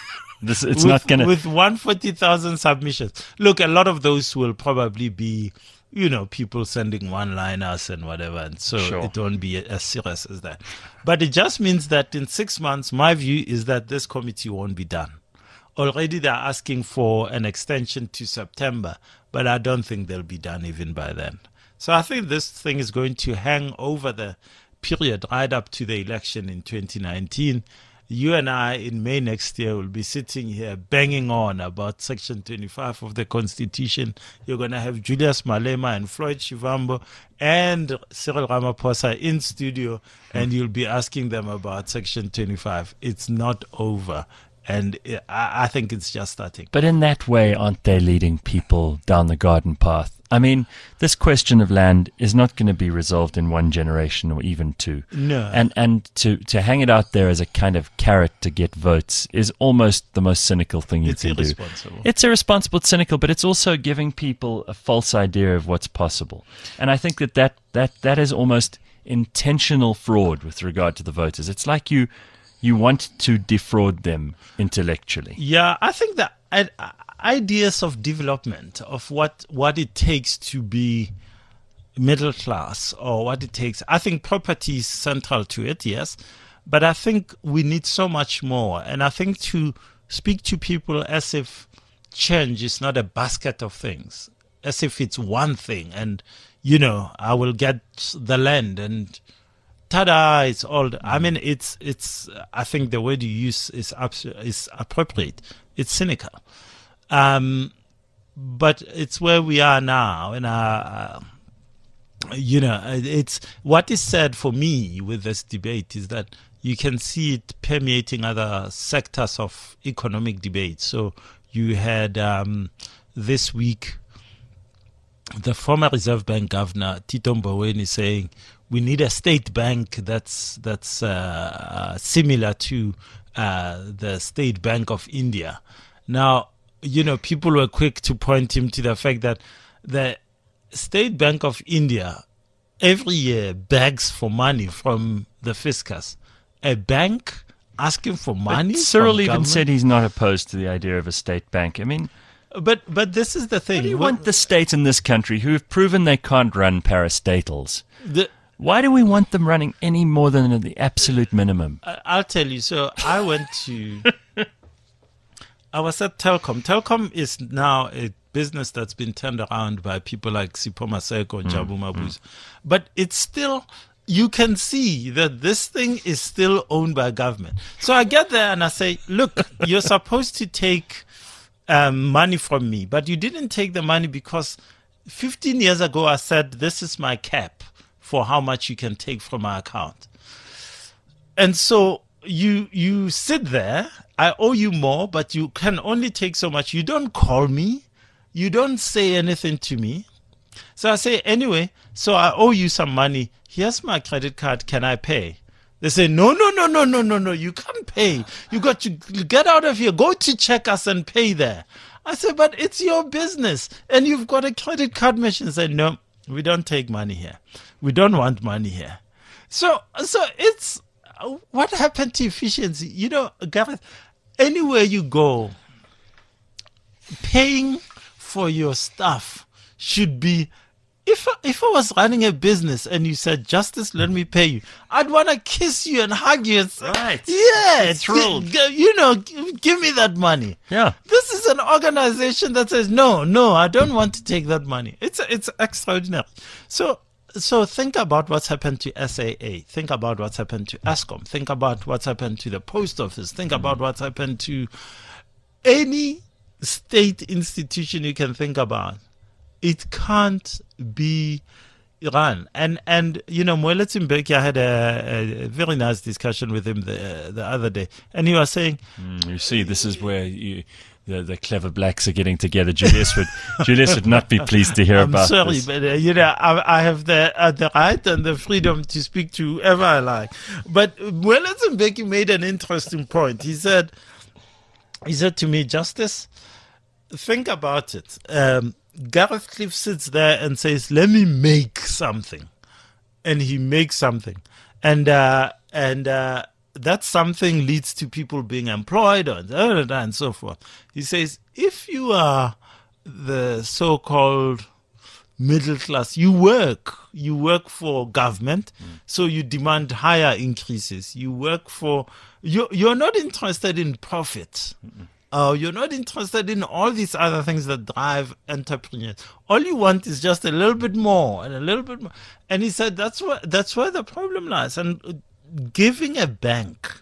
This it's with, not going to. with one hundred forty thousand submissions. Look, a lot of those will probably be, you know, people sending one-liners and whatever, and so Sure. it won't be as serious as that. But it just means that in six months, my view is that this committee won't be done. Already they're asking for an extension to September, but I don't think they'll be done even by then. So I think this thing is going to hang over the period right up to the election in twenty nineteen. You and I in May next year will be sitting here banging on about Section twenty-five of the Constitution. You're going to have Julius Malema and Floyd Shivambu and Cyril Ramaphosa in studio, and you'll be asking them about Section twenty-five. It's not over. And I, I think it's just starting. But in that way, aren't they leading people down the garden path? I mean, this question of land is not going to be resolved in one generation or even two. No. And and to, to hang it out there as a kind of carrot to get votes is almost the most cynical thing you It's can do. irresponsible. It's irresponsible, it's cynical, but it's also giving people a false idea of what's possible. And I think that that, that, that is almost intentional fraud with regard to the voters. It's like you... You want to defraud them intellectually. Yeah, I think that I, ideas of development, of what, what it takes to be middle class or what it takes, I think property is central to it, yes. But I think we need so much more. And I think to speak to people as if change is not a basket of things, as if it's one thing. And, you know, I will get the land and... Ta-da! It's all. I mean, it's it's. I think the word you use is abs- is appropriate. It's cynical, um, but it's where we are now, and uh, you know, it's what is said for me with this debate is that you can see it permeating other sectors of economic debate. So you had um, this week the former Reserve Bank governor Tito Mboweni saying, we need a state bank that's that's uh, similar to uh, the State Bank of India. Now, you know, people were quick to point him to the fact that the State Bank of India every year begs for money from the fiscus. A bank asking for money? But Cyril from even government? said he's not opposed to the idea of a state bank. I mean, But but this is the thing. why do you What- want the states in this country who have proven they can't run parastatals? the, Why do we want them running any more than the absolute minimum? I- I'll tell you. So I went to. I was at Telkom. Telkom is now a business that's been turned around by people like Sipho Maseko and Jabu Mabuza. But it's still. You can see that this thing is still owned by government. So I get there and I say, look, you're supposed to take um, money from me, but you didn't take the money because fifteen years ago I said, this is my cap for how much you can take from my account. And so you you sit there, I owe you more, but you can only take so much. You don't call me. You don't say anything to me. So I say, anyway, so I owe you some money. Here's my credit card. Can I pay? They say, no, no, no, no, no, no, no. You can't pay. You got to get out of here. Go to Checkers and pay there. I said, but it's your business. And you've got a credit card machine. They said, no, we don't take money here. We don't want money here. So, so it's, what happened to efficiency? You know, Gareth, anywhere you go, paying for your stuff should be, if if I was running a business and you said, Justice, let me pay you, I'd want to kiss you and hug you and say, Right. yeah, Thrilled. g- you know, g- give me that money. Yeah. This is an organization that says, no, no, I don't want to take that money. It's it's extraordinary. So so think about what's happened to S A A. Think about what's happened to Eskom. Think about what's happened to the post office. Think about what's happened to any state institution you can think about. It can't be run. And, and you know, Moeletsi Mbeki, I had a, a very nice discussion with him the, the other day. And he was saying, Mm, you see, this is where you, the, the clever blacks are getting together. Julius would Julius would not be pleased to hear I'm about sorry, this. but uh, you know, I, I have the uh, the right and the freedom to speak to whoever I like. But Moeletsi Mbeki made an interesting point. He said, he said to me, Justice, think about it. Um, Gareth Cliff sits there and says, let me make something. And he makes something. And, uh, and, uh, that something leads to people being employed and, and so forth. He says, if you are the so-called middle class, you work, you work for government, mm. so you demand higher increases. You work for, you, you're not interested in profit. Mm-mm. Uh, you're not interested in all these other things that drive entrepreneurs. All you want is just a little bit more and a little bit more. And he said that's where that's where the problem lies. And giving a bank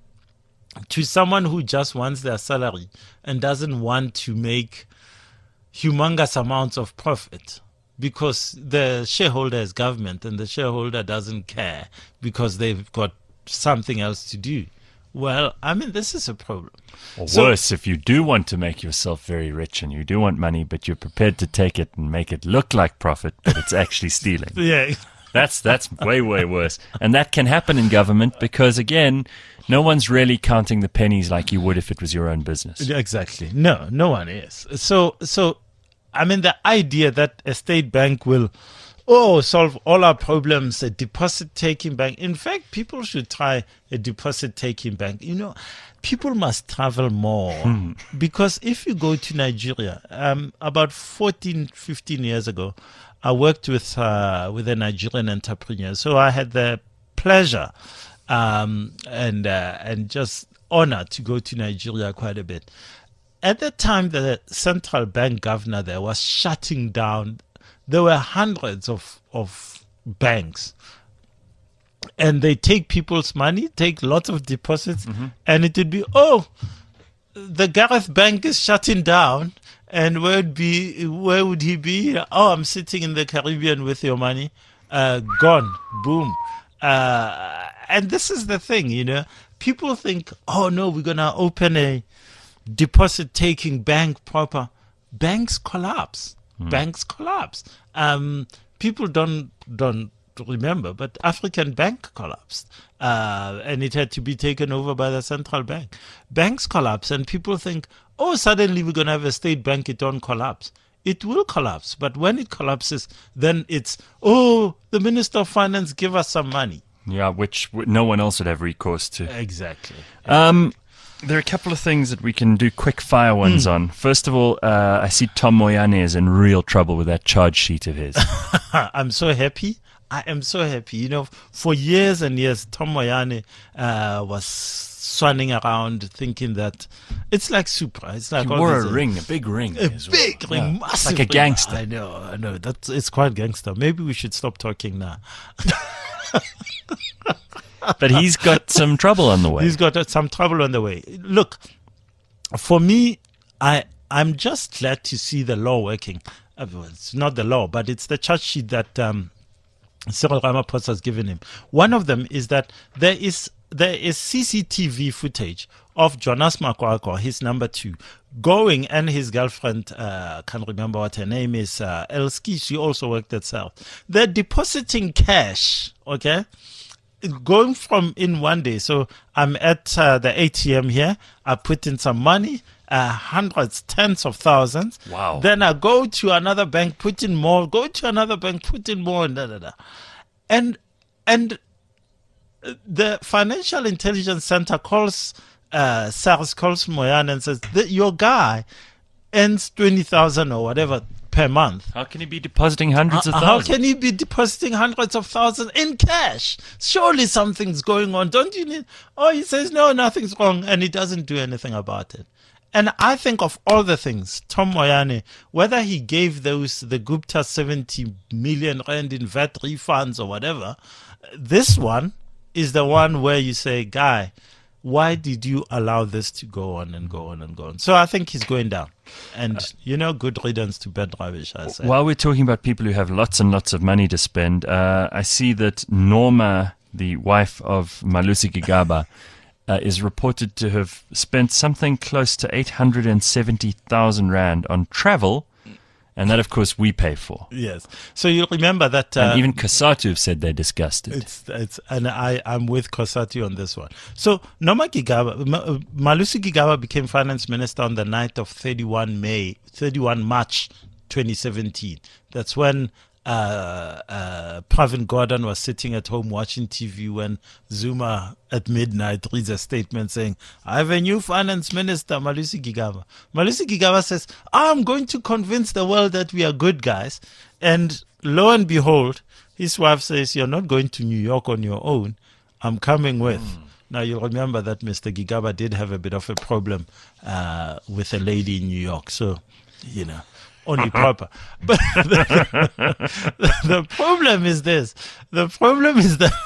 to someone who just wants their salary and doesn't want to make humongous amounts of profit because the shareholder is government and the shareholder doesn't care because they've got something else to do. Well, I mean, this is a problem. Or so, worse, if you do want to make yourself very rich and you do want money, but you're prepared to take it and make it look like profit, but it's actually stealing. Yeah. That's that's way, way worse. And that can happen in government because, again, no one's really counting the pennies like you would if it was your own business. Exactly. No, no one is. So, so I mean, the idea that a state bank will oh, solve all our problems, a deposit-taking bank. In fact, people should try a deposit-taking bank. You know, people must travel more hmm. because if you go to Nigeria, um, about fourteen, fifteen years ago, I worked with uh, with a Nigerian entrepreneur. So I had the pleasure um, and uh, and just honor to go to Nigeria quite a bit. At the time, the central bank governor there was shutting down. There were hundreds of, of banks, and they take people's money, take lots of deposits, mm-hmm. and it would be, oh, the Gareth Bank is shutting down, and where would be, where would he be? Oh, I'm sitting in the Caribbean with your money, uh, gone, boom. Uh, and this is the thing, you know, people think, oh no, we're gonna open a deposit-taking bank proper. Banks collapse. Mm. Banks collapse. Um, people don't don't remember, but African Bank collapsed, uh, and it had to be taken over by the central bank. Banks collapse, and people think, oh, suddenly we're going to have a state bank. It don't collapse. It will collapse, but when it collapses, then it's, oh, the Minister of Finance, give us some money. Yeah, which no one else would have recourse to. Exactly. Um. There are a couple of things that we can do quick fire ones mm. on. First of all, uh, I see Tom Moyane is in real trouble with that charge sheet of his. I'm so happy. I am so happy. You know, for years and years, Tom Moyane uh, was swanning around thinking that it's like Supra. It's like he all wore these, a ring, a big ring. A as big well. ring, yeah. massive like a gangster. Ring. I know, I know. That's, it's quite gangster. Maybe we should stop talking now. But he's got some trouble on the way. He's got uh, some trouble on the way. Look, for me, I, I'm just glad to see the law working. Uh, it's not the law, but it's the charge sheet that um, Cyril Ramaphosa has given him. One of them is that there is there is C C T V footage of Jonas Makwakwa, his number two, going, and his girlfriend, uh, can't remember what her name is, uh, Elski, she also worked at South. They're depositing cash, okay? Going from in one day. So I'm at uh, the A T M here. I put in some money, uh, hundreds, tens of thousands. Wow. Then I go to another bank, put in more, go to another bank, put in more, and da, da, da. And, and the Financial Intelligence Center calls, uh, SARS calls Moyane and says, your guy earns twenty thousand or whatever per month. How can he be depositing hundreds of How thousands? How can he be depositing hundreds of thousands in cash? Surely something's going on. Don't you need? Oh, he says, no, nothing's wrong. And he doesn't do anything about it. And I think of all the things, Tom Moyane, whether he gave those, the Gupta seventy million rand in V A T refunds or whatever, this one is the one where you say, guy, why did you allow this to go on and go on and go on? So I think he's going down. And, you know, good riddance to bad rubbish, I say. While we're talking about people who have lots and lots of money to spend, uh, I see that Norma, the wife of Malusi Gigaba, uh, is reported to have spent something close to eight hundred seventy thousand rand on travel. And that, of course, we pay for. Yes. So you remember that... Uh, and even COSATU have said they're disgusted. It's, it's, and I, I'm with COSATU on this one. So Norma Gigaba, Malusi Gigaba became finance minister on the night of thirty-one May, thirty-one March twenty seventeen. That's when uh, uh, Pravin Gordhan was sitting at home watching T V when Zuma at midnight reads a statement saying, I have a new finance minister, Malusi Gigaba. Malusi Gigaba says, I'm going to convince the world that we are good guys. And lo and behold, his wife says, you're not going to New York on your own. I'm coming with. Mm. Now, you'll remember that Mister Gigaba did have a bit of a problem uh, with a lady in New York. So, you know, only proper. But the, the problem is this. The problem is that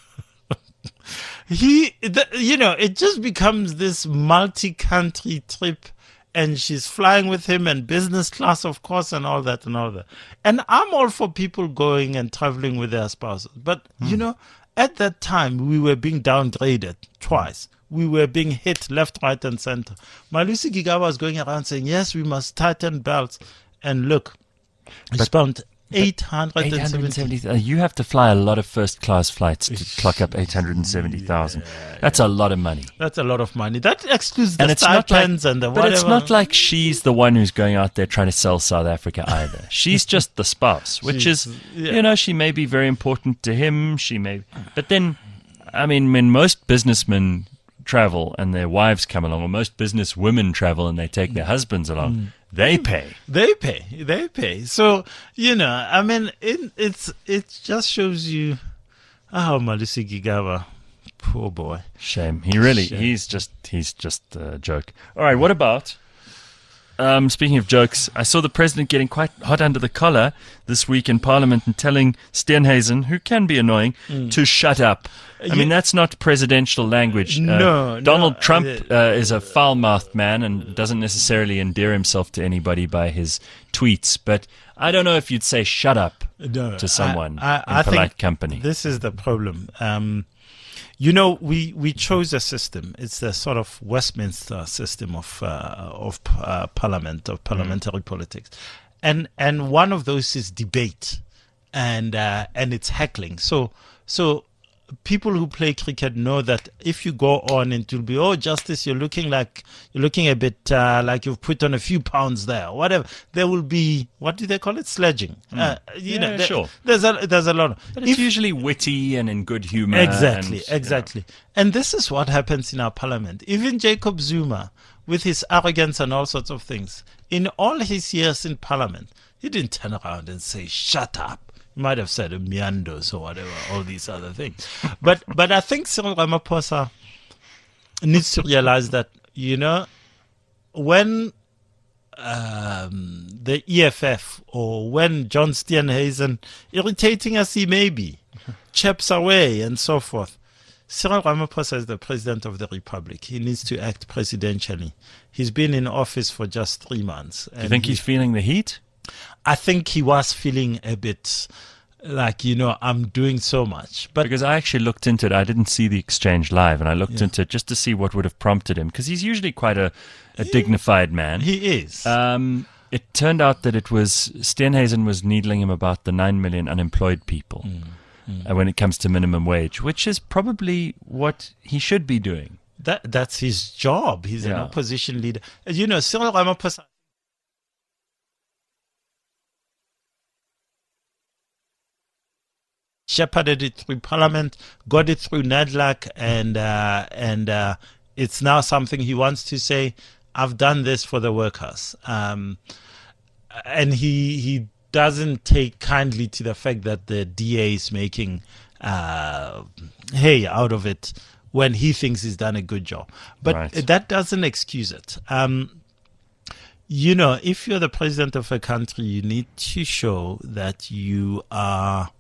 he, the, you know, it just becomes this multi-country trip, and she's flying with him and business class, of course, and all that and all that. And I'm all for people going and traveling with their spouses. But, hmm. you know, at that time, we were being downgraded twice. We were being hit left, right, and center. Malusi Gigaba was going around saying, yes, we must tighten belts. And look, he spent eight hundred seventy. Uh, you have to fly a lot of first-class flights to clock up eight hundred seventy thousand. Yeah, That's yeah. a lot of money. That's a lot of money. That excludes the stipends and the whatever. But it's not like she's the one who's going out there trying to sell South Africa either. She's just the spouse, which she's, is, yeah. you know, she may be very important to him. She may, but then, I mean, when most businessmen travel and their wives come along, or most business women travel and they take their husbands along, mm. they pay. They pay. They pay. So, you know, I mean, it, it's it just shows you how oh, Malusi Gigaba, poor boy. Shame. He really, Shame. he's just, he's just a joke. All right, what about, um, speaking of jokes, I saw the president getting quite hot under the collar this week in Parliament and telling Steenhuisen, who can be annoying, mm. to shut up. I you, mean, that's not presidential language. Uh, no, Donald no, Trump uh, is a foul-mouthed man and doesn't necessarily endear himself to anybody by his tweets. But I don't know if you'd say shut up no, to someone I, I, in I polite think company. This is the problem. Um, you know, we, we chose a system. It's the sort of Westminster system of uh, of uh, parliament, of parliamentary mm. politics. And and one of those is debate, and uh, and it's heckling. So so people who play cricket know that if you go on, it will be, oh, Justice, you're looking like you're looking a bit uh, like you've put on a few pounds there, whatever. There will be, what do they call it, sledging? Mm. Uh, you yeah, know, there, sure. There's a there's a lot. Of, but it's if, usually witty and in good humor. Exactly, and, exactly. You know. And this is what happens in our parliament. Even Jacob Zuma, with his arrogance and all sorts of things, in all his years in parliament, he didn't turn around and say, "Shut up." He might have said "miandos" or whatever, all these other things. But but I think Cyril Ramaphosa needs to realize that, you know, when um, the E F F or when John Steenhuisen, irritating as he may be, chips away and so forth, Cyril Ramaphosa is the president of the republic. He needs to act presidentially. He's been in office for just three months. Do you think he, he's feeling the heat? I think he was feeling a bit like, you know, I'm doing so much. But because I actually looked into it. I didn't see the exchange live, and I looked yeah. into it just to see what would have prompted him, because he's usually quite a, a he, dignified man. He is. Um, it turned out that it was Steenhuisen was needling him about the nine million unemployed people mm, mm. Uh, when it comes to minimum wage, which is probably what he should be doing. That That's his job. He's yeah. an opposition leader. You know, Cyril Ramaphosa shepherded it through Parliament, got it through NADLAC, and uh, and uh, it's now something he wants to say, I've done this for the workers. Um, and he he doesn't take kindly to the fact that the D A is making uh, hay out of it when he thinks he's done a good job. But right. that doesn't excuse it. Um, you know, if you're the president of a country, you need to show that you are...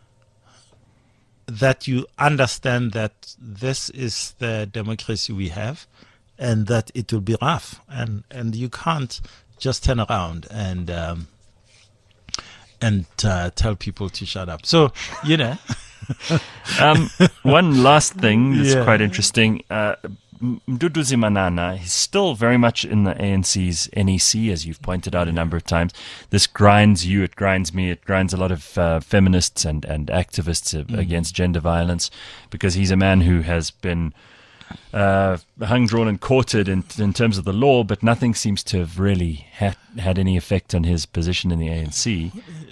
that you understand that this is the democracy we have, and that it will be rough, and and you can't just turn around and um, and uh, tell people to shut up. So, you know. um, one last thing that's yeah. quite interesting. Uh, Mduduzi Manana, he's still very much in the A N C's N E C, as you've pointed out a number of times. This grinds you, it grinds me, it grinds a lot of uh, feminists and, and activists uh, mm. against gender violence, because he's a man who has been uh, hung, drawn and quartered in, in terms of the law, but nothing seems to have really ha- had any effect on his position in the A N C.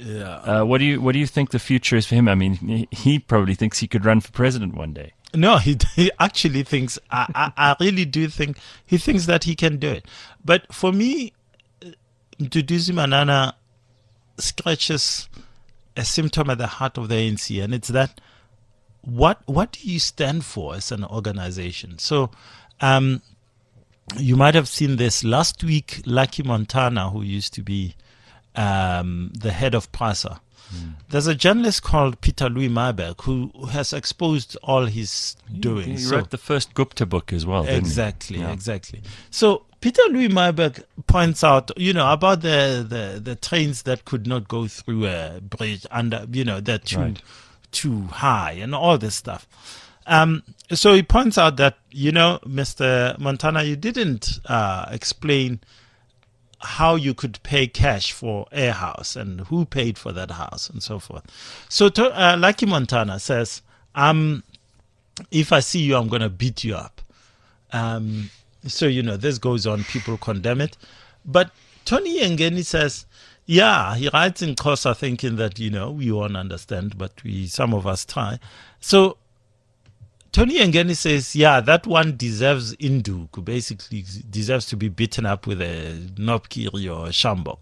Yeah. Uh, what do you what do you think the future is for him? I mean, he, he probably thinks he could run for president one day. No, he, he actually thinks, I, I, I really do think, he thinks that he can do it. But for me, Mduduzi Manana scratches a symptom at the heart of the A N C, and it's that what what do you stand for as an organization? So um, you might have seen this last week, Lucky Montana, who used to be um, the head of PRASA. Mm. There's a journalist called Peter Louis Marberg who has exposed all his doing. He, he so, wrote the first Gupta book as well, didn't exactly, he? Yeah. Exactly. So Peter Louis Marberg points out, you know, about the, the, the trains that could not go through a bridge under, you know, they're too Right. too high and all this stuff. Um, so he points out that, you know, Mister Montana, you didn't uh, explain how you could pay cash for a house and who paid for that house and so forth. So to, uh, Lucky Montana says, um, if I see you, I'm going to beat you up. Um, so, you know, this goes on. People condemn it. But Tony Yengeni says, yeah, he writes in Xhosa thinking that, you know, we won't understand, but we some of us try. So Tony Yengeni says, yeah, that one deserves Induk, basically deserves to be beaten up with a Nopkiri or a Shambok.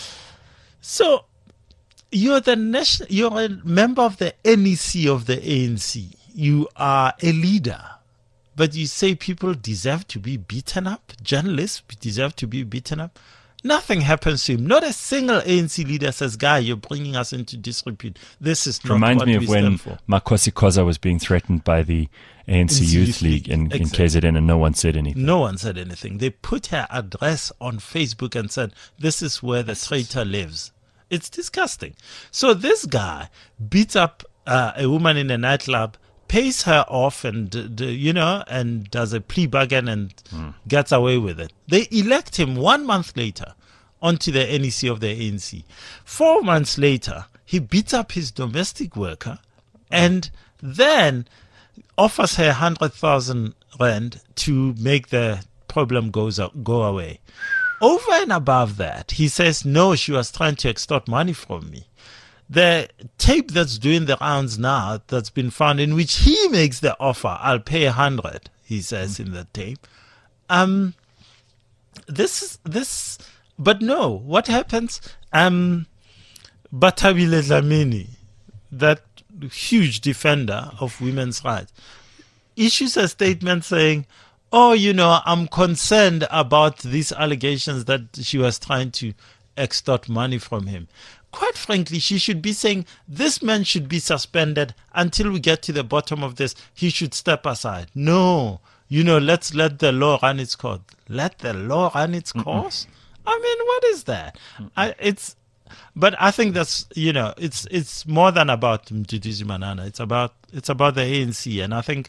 So you're the national, you're a member of the N E C of the A N C. You are a leader, but you say people deserve to be beaten up. Journalists deserve to be beaten up. Nothing happens to him. Not a single A N C leader says, "Guy, you're bringing us into disrepute. This is not Reminds what me we of when stand for." Makosi Koza was being threatened by the A N C Youth, Youth League, League in, exactly. in K Z N, and no one said anything. No one said anything. They put her address on Facebook and said, "This is where the traitor lives." It's disgusting. So this guy beats up uh, a woman in a nightclub, pays her off, and d- d- you know, and does a plea bargain and mm. gets away with it. They elect him one month later onto the N E C of the A N C. Four months later, he beats up his domestic worker and then offers her one hundred thousand rand to make the problem goes up, go away. Over and above that, he says, no, she was trying to extort money from me. The tape that's doing the rounds now, that's been found, in which he makes the offer, I'll pay a hundred, he says mm. in the tape. Um, this is, this, but no, what happens? Um, Bathabile Dlamini, that huge defender of women's rights, issues a statement saying, oh, you know, I'm concerned about these allegations that she was trying to extort money from him. Quite frankly, she should be saying, this man should be suspended until we get to the bottom of this. He should step aside. No, you know, let's let the law run its course. Let the law run its course? Mm-mm. I mean, what is that? I, it's, but I think that's, you know, it's it's more than about Mduduzi Manana. It's about it's about the A N C, and I think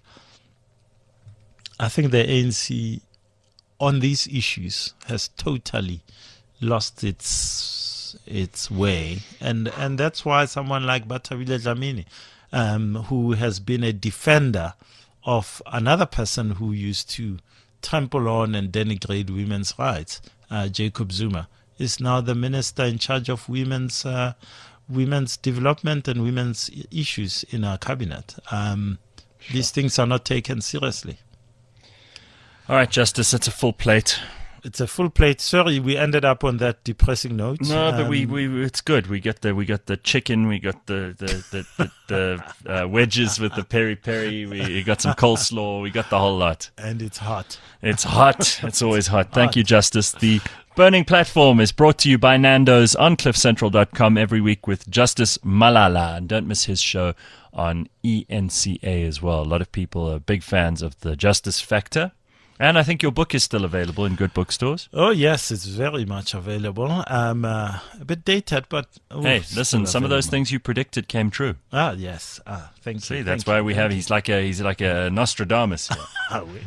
I think the A N C on these issues has totally lost its its way, and and that's why someone like Bathabile Dlamini, um, who has been a defender of another person who used to trample on and denigrate women's rights, uh, Jacob Zuma, is now the minister in charge of women's uh, women's development and women's issues in our cabinet. Um, sure. These things are not taken seriously. All right, Justice, it's a full plate. It's a full plate. Sorry, we ended up on that depressing note. No, um, but we, we it's good. We got the we got the chicken. We got the the the, the, the uh, wedges with the peri peri. We got some coleslaw. We got the whole lot. And it's hot. It's hot. It's always hot. Thank hot. you, Justice. The Burning Platform is brought to you by Nando's on cliff central dot com every week with Justice Malala. And don't miss his show on E N C A as well. A lot of people are big fans of the Justice Factor. And I think your book is still available in good bookstores. Oh, yes, it's very much available. Um, uh, a bit dated, but... Oh, hey, listen, some available. of those things you predicted came true. Ah, yes. Ah, thank See, you. that's thank why you, we have... You. He's like a he's like a Nostradamus. I wish.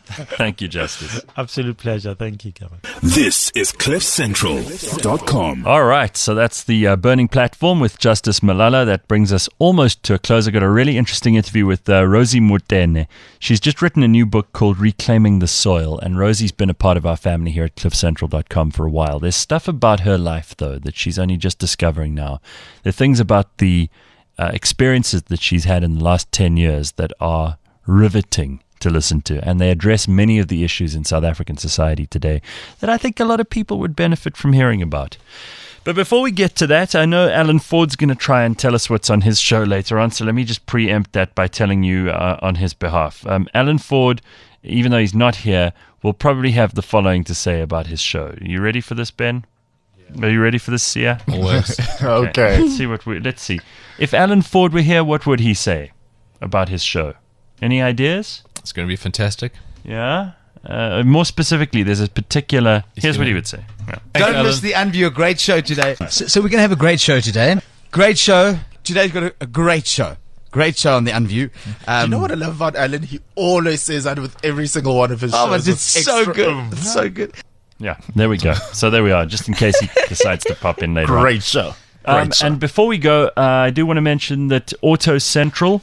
Thank you, Justice. Absolute pleasure. Thank you, Kevin. This is cliff central dot com. All right, so that's the uh, Burning Platform with Justice Malala. That brings us almost to a close. I got a really interesting interview with uh, Rosie Mutene. She's just written a new book called Reclaiming the Soil, and Rosie's been a part of our family here at cliff central dot com for a while. There's stuff about her life, though, that she's only just discovering now. There are things about the uh, experiences that she's had in the last ten years that are riveting to listen to, and they address many of the issues in South African society today that I think a lot of people would benefit from hearing about. But before we get to that, I know Alan Ford's going to try and tell us what's on his show later on, so let me just preempt that by telling you uh, on his behalf. Um, Alan Ford, even though he's not here, will probably have the following to say about his show. Are you ready for this, Ben? Yeah. Are you ready for this, Sia? Always. Okay. okay. Let's see what we. Let's see. If Alan Ford were here, what would he say about his show? Any ideas? It's going to be fantastic. Yeah. Uh, more specifically, there's a particular. He's Here's what gonna- he would say. Yeah. Don't Alan. miss the Unview, a great show today. So, so we're going to have a great show today. Great show. Today's got a, a great show. Great show on the Unview. Um, you know what I love about Alan? He always says that with every single one of his Oh, shows. but it's with so extra good. oomph. It's so good. Yeah. There we go. So there we are. Just in case he decides to pop in later on. Great show. Great Um, show. and before we go, uh, I do want to mention that Auto Central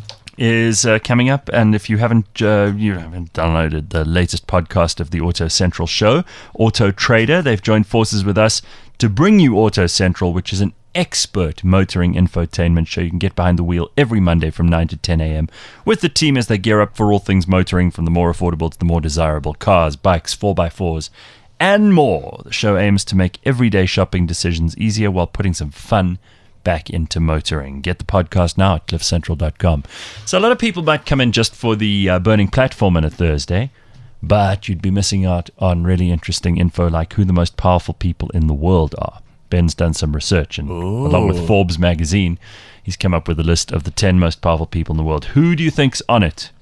is uh, coming up, and if you haven't uh, you haven't downloaded the latest podcast of the Auto Central show, Auto Trader, they've joined forces with us to bring you Auto Central, which is an expert motoring infotainment show. You can get behind the wheel every Monday from nine to ten a.m. with the team as they gear up for all things motoring, from the more affordable to the more desirable cars, bikes, four by fours, and more. The show aims to make everyday shopping decisions easier while putting some fun back into motoring. Get the podcast now at cliff central dot com. So a lot of people might come in just for the uh, Burning Platform on a Thursday, but you'd be missing out on really interesting info like who the most powerful people in the world are. Ben's done some research, and Ooh. along with Forbes magazine, he's come up with a list of the ten most powerful people in the world. Who do you think's on it?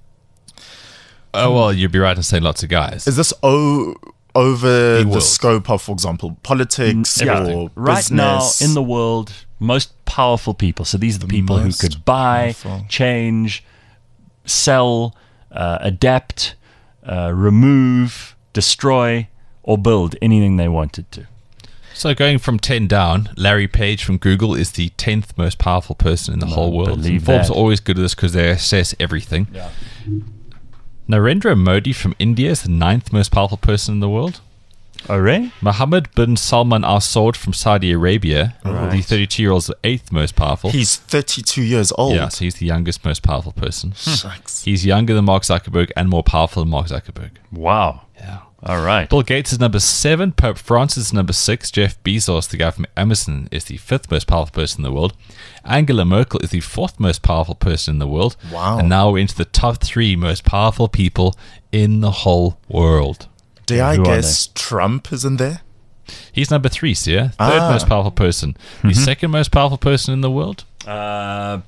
Oh, well, you'd be right in saying lots of guys. Is this o- over The the, world. scope of, for example, politics Yeah. or Right business? now in the world, most powerful people. So these are the, people who most could buy, powerful. change, sell, uh, adapt, uh, remove, destroy, or build anything they wanted to. So going from ten down, Larry Page from Google is the tenth most powerful person in the whole world. believe And Forbes that. are always good at this because they assess everything. Yeah. Narendra Modi from India is the ninth most powerful person in the world. Oh, really? Mohammed bin Salman Al Saud from Saudi Arabia, Right. the thirty-two-year-old, is the eighth most powerful. He's thirty-two years old. yeah, so he's the youngest most powerful person. Shucks. He's younger than Mark Zuckerberg and more powerful than Mark Zuckerberg. Wow. Yeah. All right. Bill Gates is number seven. Pope Francis is number six. Jeff Bezos, the guy from Amazon, is the fifth most powerful person in the world. Angela Merkel is the fourth most powerful person in the world. Wow. And now we're into the top three most powerful people in the whole world. Dare I Who are guess Trump is in there? He's number three, Sia. Third Ah. most powerful person. The second most powerful person in the world? Uh,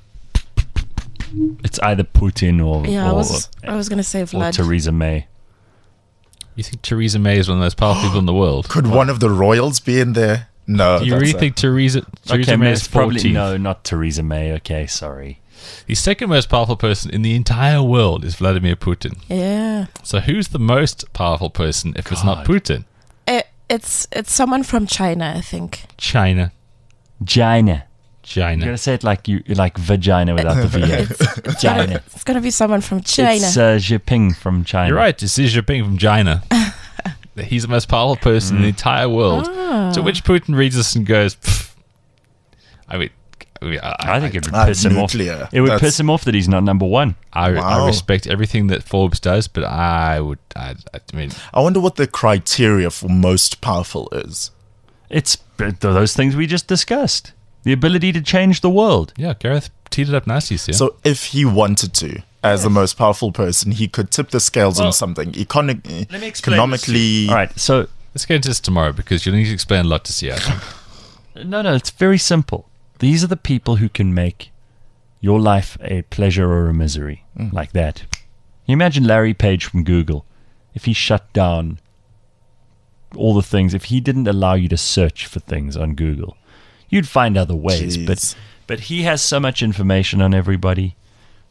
it's either Putin or, Yeah, I or, was I was gonna say or Vlad. Theresa May. You think Theresa May is one of the most powerful people in the world? Could one of the royals be in there? No. Do you that's really a- think Theresa, Theresa Okay, May May is is probably fourteenth? no, not Theresa May. Okay, sorry. The second most powerful person in the entire world is Vladimir Putin. Yeah, So who's the most powerful person if it's not God. Putin? it, it's it's someone from China, I think. China. China. You're China. gonna say it like you like vagina without the V. It's, it's, China. gonna, it's gonna be someone from China. It's uh, Jinping from China. You're right. It's Xi Jinping from China. He's the most powerful person in the entire world. Ah. To which Putin reads this and goes, "Pfft." I mean, I, mean, I, I think it would Ah, piss him off. nuclear. It would That's- piss him off that he's not number one. I, I Wow. respect everything that Forbes does, but I would, I, I mean, I wonder what the criteria for most powerful is. It's those things we just discussed. The ability to change the world. yeah, Gareth teed it up nicely, Sia. So if he wanted to, as the most powerful person, he could tip the scales Well, on something. Econi- Let me explain this to economically. All right, so Let's get into this tomorrow because you'll need to explain a lot to Sia. I think. no, no, it's very simple. These are the people who can make your life a pleasure or a misery, like that. You imagine Larry Page from Google, if he shut down all the things, if he didn't allow you to search for things on Google, you'd find other ways. But Jeez. but he has so much information on everybody.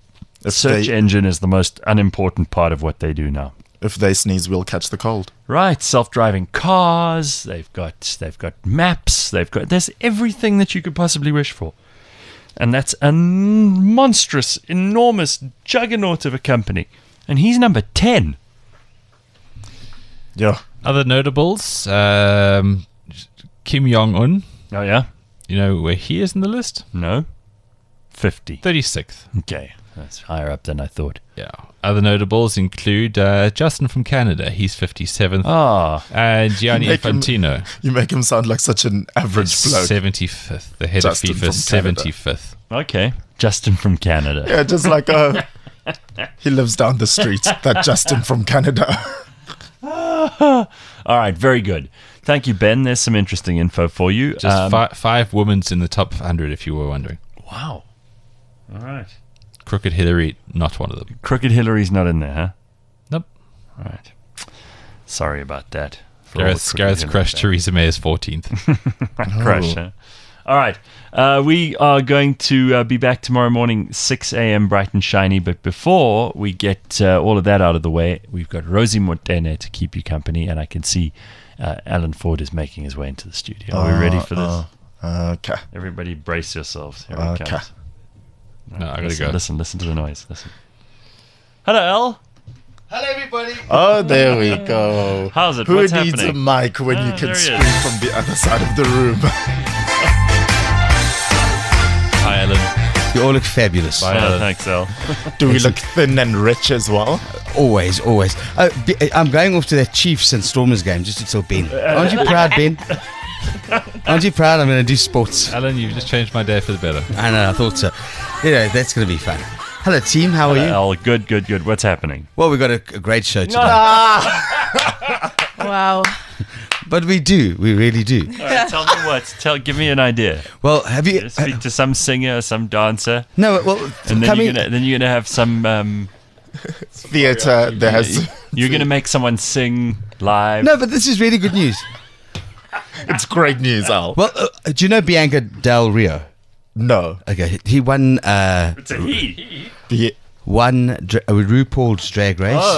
If search they, engine is the most unimportant part of what they do now. if they sneeze, we'll catch the cold. Right, self-driving cars. They've got they've got maps. They've got there's everything that you could possibly wish for, and that's a monstrous, enormous juggernaut of a company. And he's number ten. Yeah. Other notables, um, Kim Jong-un. Oh yeah, You know where he is in the list? no, fifty. thirty-sixth. Okay, that's higher up than I thought. Yeah. Other notables include uh, Justin from Canada. He's fifty-seventh. Ah, And Gianni Make him- Infantino. You make him sound like such an average bloke. seventy-fifth. The head Justin of FIFA, from Canada. seventy-fifth. okay. Justin from Canada. Yeah, just like uh, he lives down the street. That Justin from Canada. All right, very good. Thank you, Ben. There's some interesting info for you. Just Um, fi- five women's in the top one hundred, if you were wondering. Wow. All right. Crooked Hillary, not one of them. Crooked Hillary's not in there, huh? Nope. All right. Sorry about that. for all the Gareth, Crooked Gareth Hillary crushed fans. Theresa May is fourteenth. Crush, huh? All right. Uh, we are going to uh, be back tomorrow morning, six a.m. bright and shiny. But before we get uh, all of that out of the way, we've got Rosie Motene to keep you company. And I can see uh, Alan Ford is making his way into the studio. Are we ready for this? Uh, okay. Everybody brace yourselves. Here Okay. it comes. No, I gotta listen, go. Listen, listen to the noise. Listen. Hello, Al. Hello, everybody. Oh, there we go. How's it? Who What's needs happening? a mic when Ah, you there can he scream is. from the other side of the room? Hi, Alan. You all look fabulous. Bye, Oh, Alan. thanks, Al. Do we look thin and rich as well? Always, always. Uh, B- I'm going off to that Chiefs and Stormers game just to tell Ben. Aren't you proud, Ben? Aren't you proud? I'm going to do sports. Alan, you've just changed my day for the better. I know, I thought so. Yeah, that's going to be fun. Hello, team. How are you? Al, good, good, good. What's happening? Well, we've got a, a great show today. Wow. But we do. We really do. All right, tell me what. Tell, give me an idea. Well, have you... Speak to some singer, some dancer, no, well, and then coming... you're gonna then you're gonna have some. Um, Theatre, there has. you're gonna make someone sing live. No, but this is really good news. It's great news, Al. Well, uh, do you know Bianca Del Rio? No. Okay, he won uh, It's a he. The, won Dra- uh, RuPaul's Drag Race. Oh,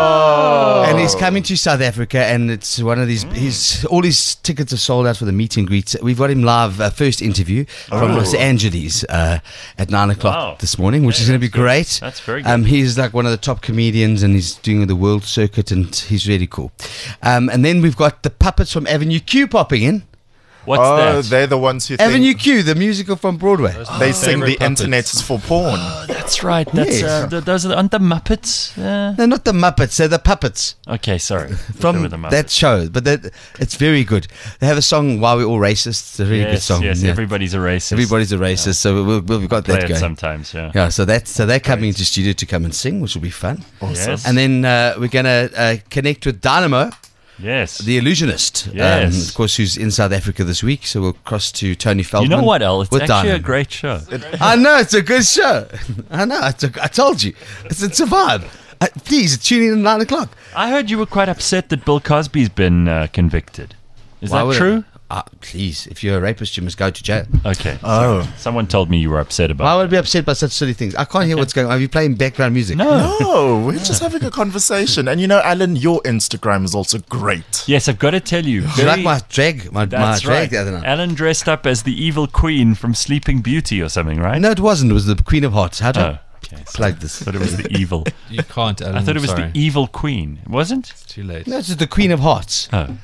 okay. And he's coming to South Africa, and it's one of these. He's all his tickets are sold out for the meet and greet. We've got him live, uh, first interview from Oh. Los Angeles uh, at nine o'clock Wow. this morning, which Hey, is going to be that's good. great. That's very good. Um, he's like one of the top comedians, and he's doing the world circuit, and he's really cool. Um, and then we've got the puppets from Avenue Q popping in. What's oh, that? they're the ones who Avenue think Q, the musical from Broadway. they sing the Favorite puppets. internet is for porn. That's right. That's Yes. uh, th- those are the, aren't the Muppets. Uh, They're not the Muppets, they're the puppets. okay, sorry. They From were the Muppets. that show, but that, it's very good. They have a song "Why We're All Racist." It's a really yes, good song. Yes, Yeah. everybody's a racist. Everybody's a racist, so we'll, we'll, we've got play that it going. sometimes. Yeah. Yeah, so that's so they're coming into studio to come and sing, which will be fun. Yes. And then uh, we're gonna uh, connect with Dynamo, yes. the illusionist, Yes. um, of course, who's in South Africa this week. So we'll cross to Tony you Feldman. know what, El? It's with actually Dynamo. a great show. I know it's a good show. I know. It's a, I told you, it's, it's a vibe. Uh, please tune in at nine o'clock. I heard you were quite upset that Bill Cosby's been uh, convicted. Is Why that would- true? Uh, please, if you're a rapist, you must go to jail. Okay. Oh. Someone told me you were upset about Why would I be upset by such silly things? I can't hear what's going on. Are you playing background music? No. No, we're just having a conversation. And you know, Alan, your Instagram is also great. Yes, I've got to tell you. Do you very- like my drag? My, my That's drag right. the other night. Alan dressed up as the evil queen from Sleeping Beauty or something, right? No, it wasn't. It was the Queen of Hearts. How do Oh, I okay. So plug this? I thought it was the evil. You can't, Alan. I thought it was sorry. the evil queen. It wasn't? It's too late. No, it's the Queen of Hearts. Oh.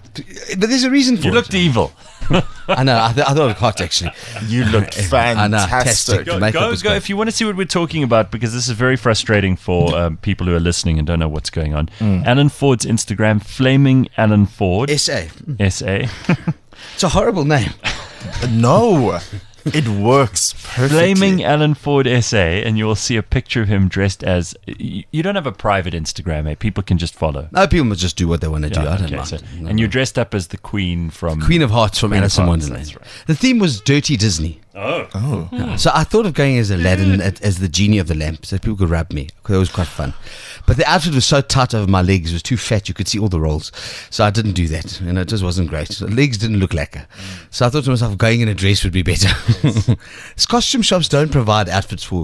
But there's a reason for You it. looked evil. I know. I, th- I thought it hot actually. You look I know, fantastic. fantastic. Go, makeup go, was go great. if you want to see what we're talking about, because this is very frustrating for um, people who are listening and don't know what's going on. Alan Ford's Instagram, Flaming Alan Ford, S A. S A. It's a horrible name. No, it works perfectly. Flaming Alan Ford S A, and you'll see a picture of him dressed as. You, you don't have a private Instagram, eh? People can just follow. No, people must just do what they want to do. Yeah, I don't okay, mind. so- No, and no. you're dressed up as the queen from. Queen of Hearts from Queen of Alice in Hearts, Wonderland. that's right. The theme was Dirty Disney. Oh. Yeah. So I thought of going as Aladdin, as as the genie of the lamp, so people could rub me. Because it was quite fun. But the outfit was so tight over my legs, it was too fat, you could see all the rolls. So I didn't do that. You know, it just wasn't great. The legs didn't look lacquer. So I thought to myself, going in a dress would be better. Costume shops don't provide outfits for,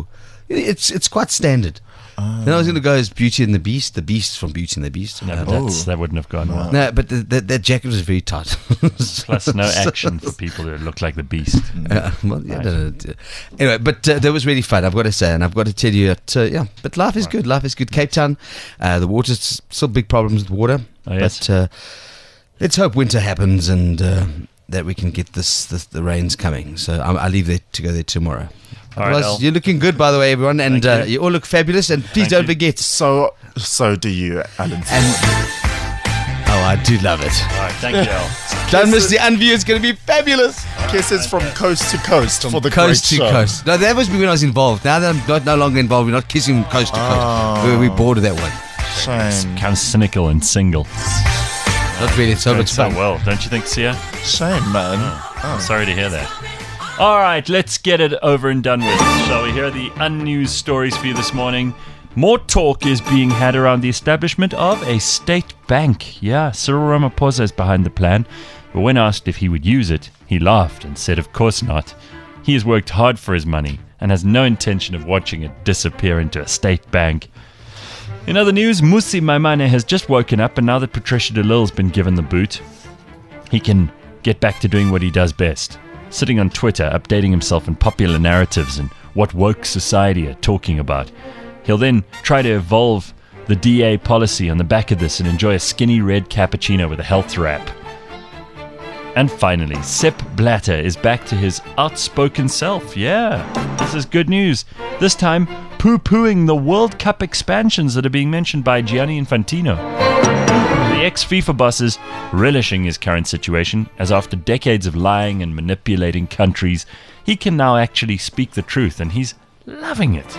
It's it's quite standard. Then I was going to go as Beauty and the Beast, the Beast from Beauty and the Beast. No, Uh, but that's, that wouldn't have gone well. no, but the, the, that jacket was very tight. Plus, no action for people who look like the Beast. Uh, well, yeah, no, no, no. Anyway, but uh, that was really fun, I've got to say, and I've got to tell you that, uh, yeah, but life is good. Life is good. Cape Town, uh, the water's still big problems with water. Oh, yes. But uh, let's hope winter happens and uh, that we can get this, this the rains coming. So I, I leave there to go there tomorrow. All right, Otherwise, Al. you're looking good, by the way, everyone, and Thank uh, you. you all look fabulous. And please Thank don't you. forget. So, so do you, Alan. And oh, I do love it. All right, thank you, Al. Don't miss the unview. It's going to be fabulous. Kisses from coast to coast for the Coast to great show. coast. No, that was me when I was involved. Now that I'm not no longer involved, we're not kissing coast to coast. Oh. We're, we're bored of that one. Shame. Kind of cynical and single. Not really. It's so Going much so fun. well, don't you think, Sia? Shame, man. I'm sorry to hear that. All right, let's get it over and done with. Shall we hear the unnews stories for you this morning? More talk is being had around the establishment of a state bank. Yeah, Cyril Ramaphosa is behind the plan. But when asked if he would use it, he laughed and said, of course not. He has worked hard for his money and has no intention of watching it disappear into a state bank. In other news, Musi Maimane has just woken up, and now that Patricia de Lille's been given the boot, he can get back to doing what he does best. Sitting on Twitter, updating himself on popular narratives and what woke society are talking about. He'll then try to evolve the D A policy on the back of this and enjoy a skinny red cappuccino with a health wrap. And finally, Sepp Blatter is back to his outspoken self. Yeah, this is good news. This time, poo-pooing the World Cup expansions that are being mentioned by Gianni Infantino. The ex-FIFA boss is relishing his current situation, as after decades of lying and manipulating countries, he can now actually speak the truth, and he's loving it.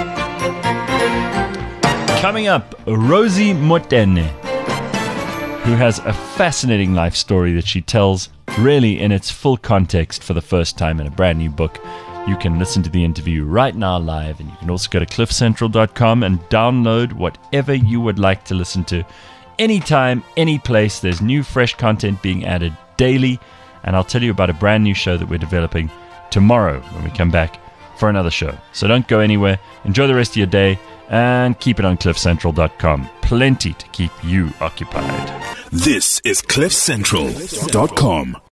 Coming up, Rosie Motene, who has a fascinating life story that she tells really in its full context for the first time in a brand new book. You can listen to the interview right now live, and you can also go to cliff central dot com and download whatever you would like to listen to. Anytime, any place, there's new fresh content being added daily, and I'll tell you about a brand new show that we're developing tomorrow when we come back for another show. So don't go anywhere, enjoy the rest of your day, and keep it on cliff central dot com. Plenty to keep you occupied. This is cliff central dot com.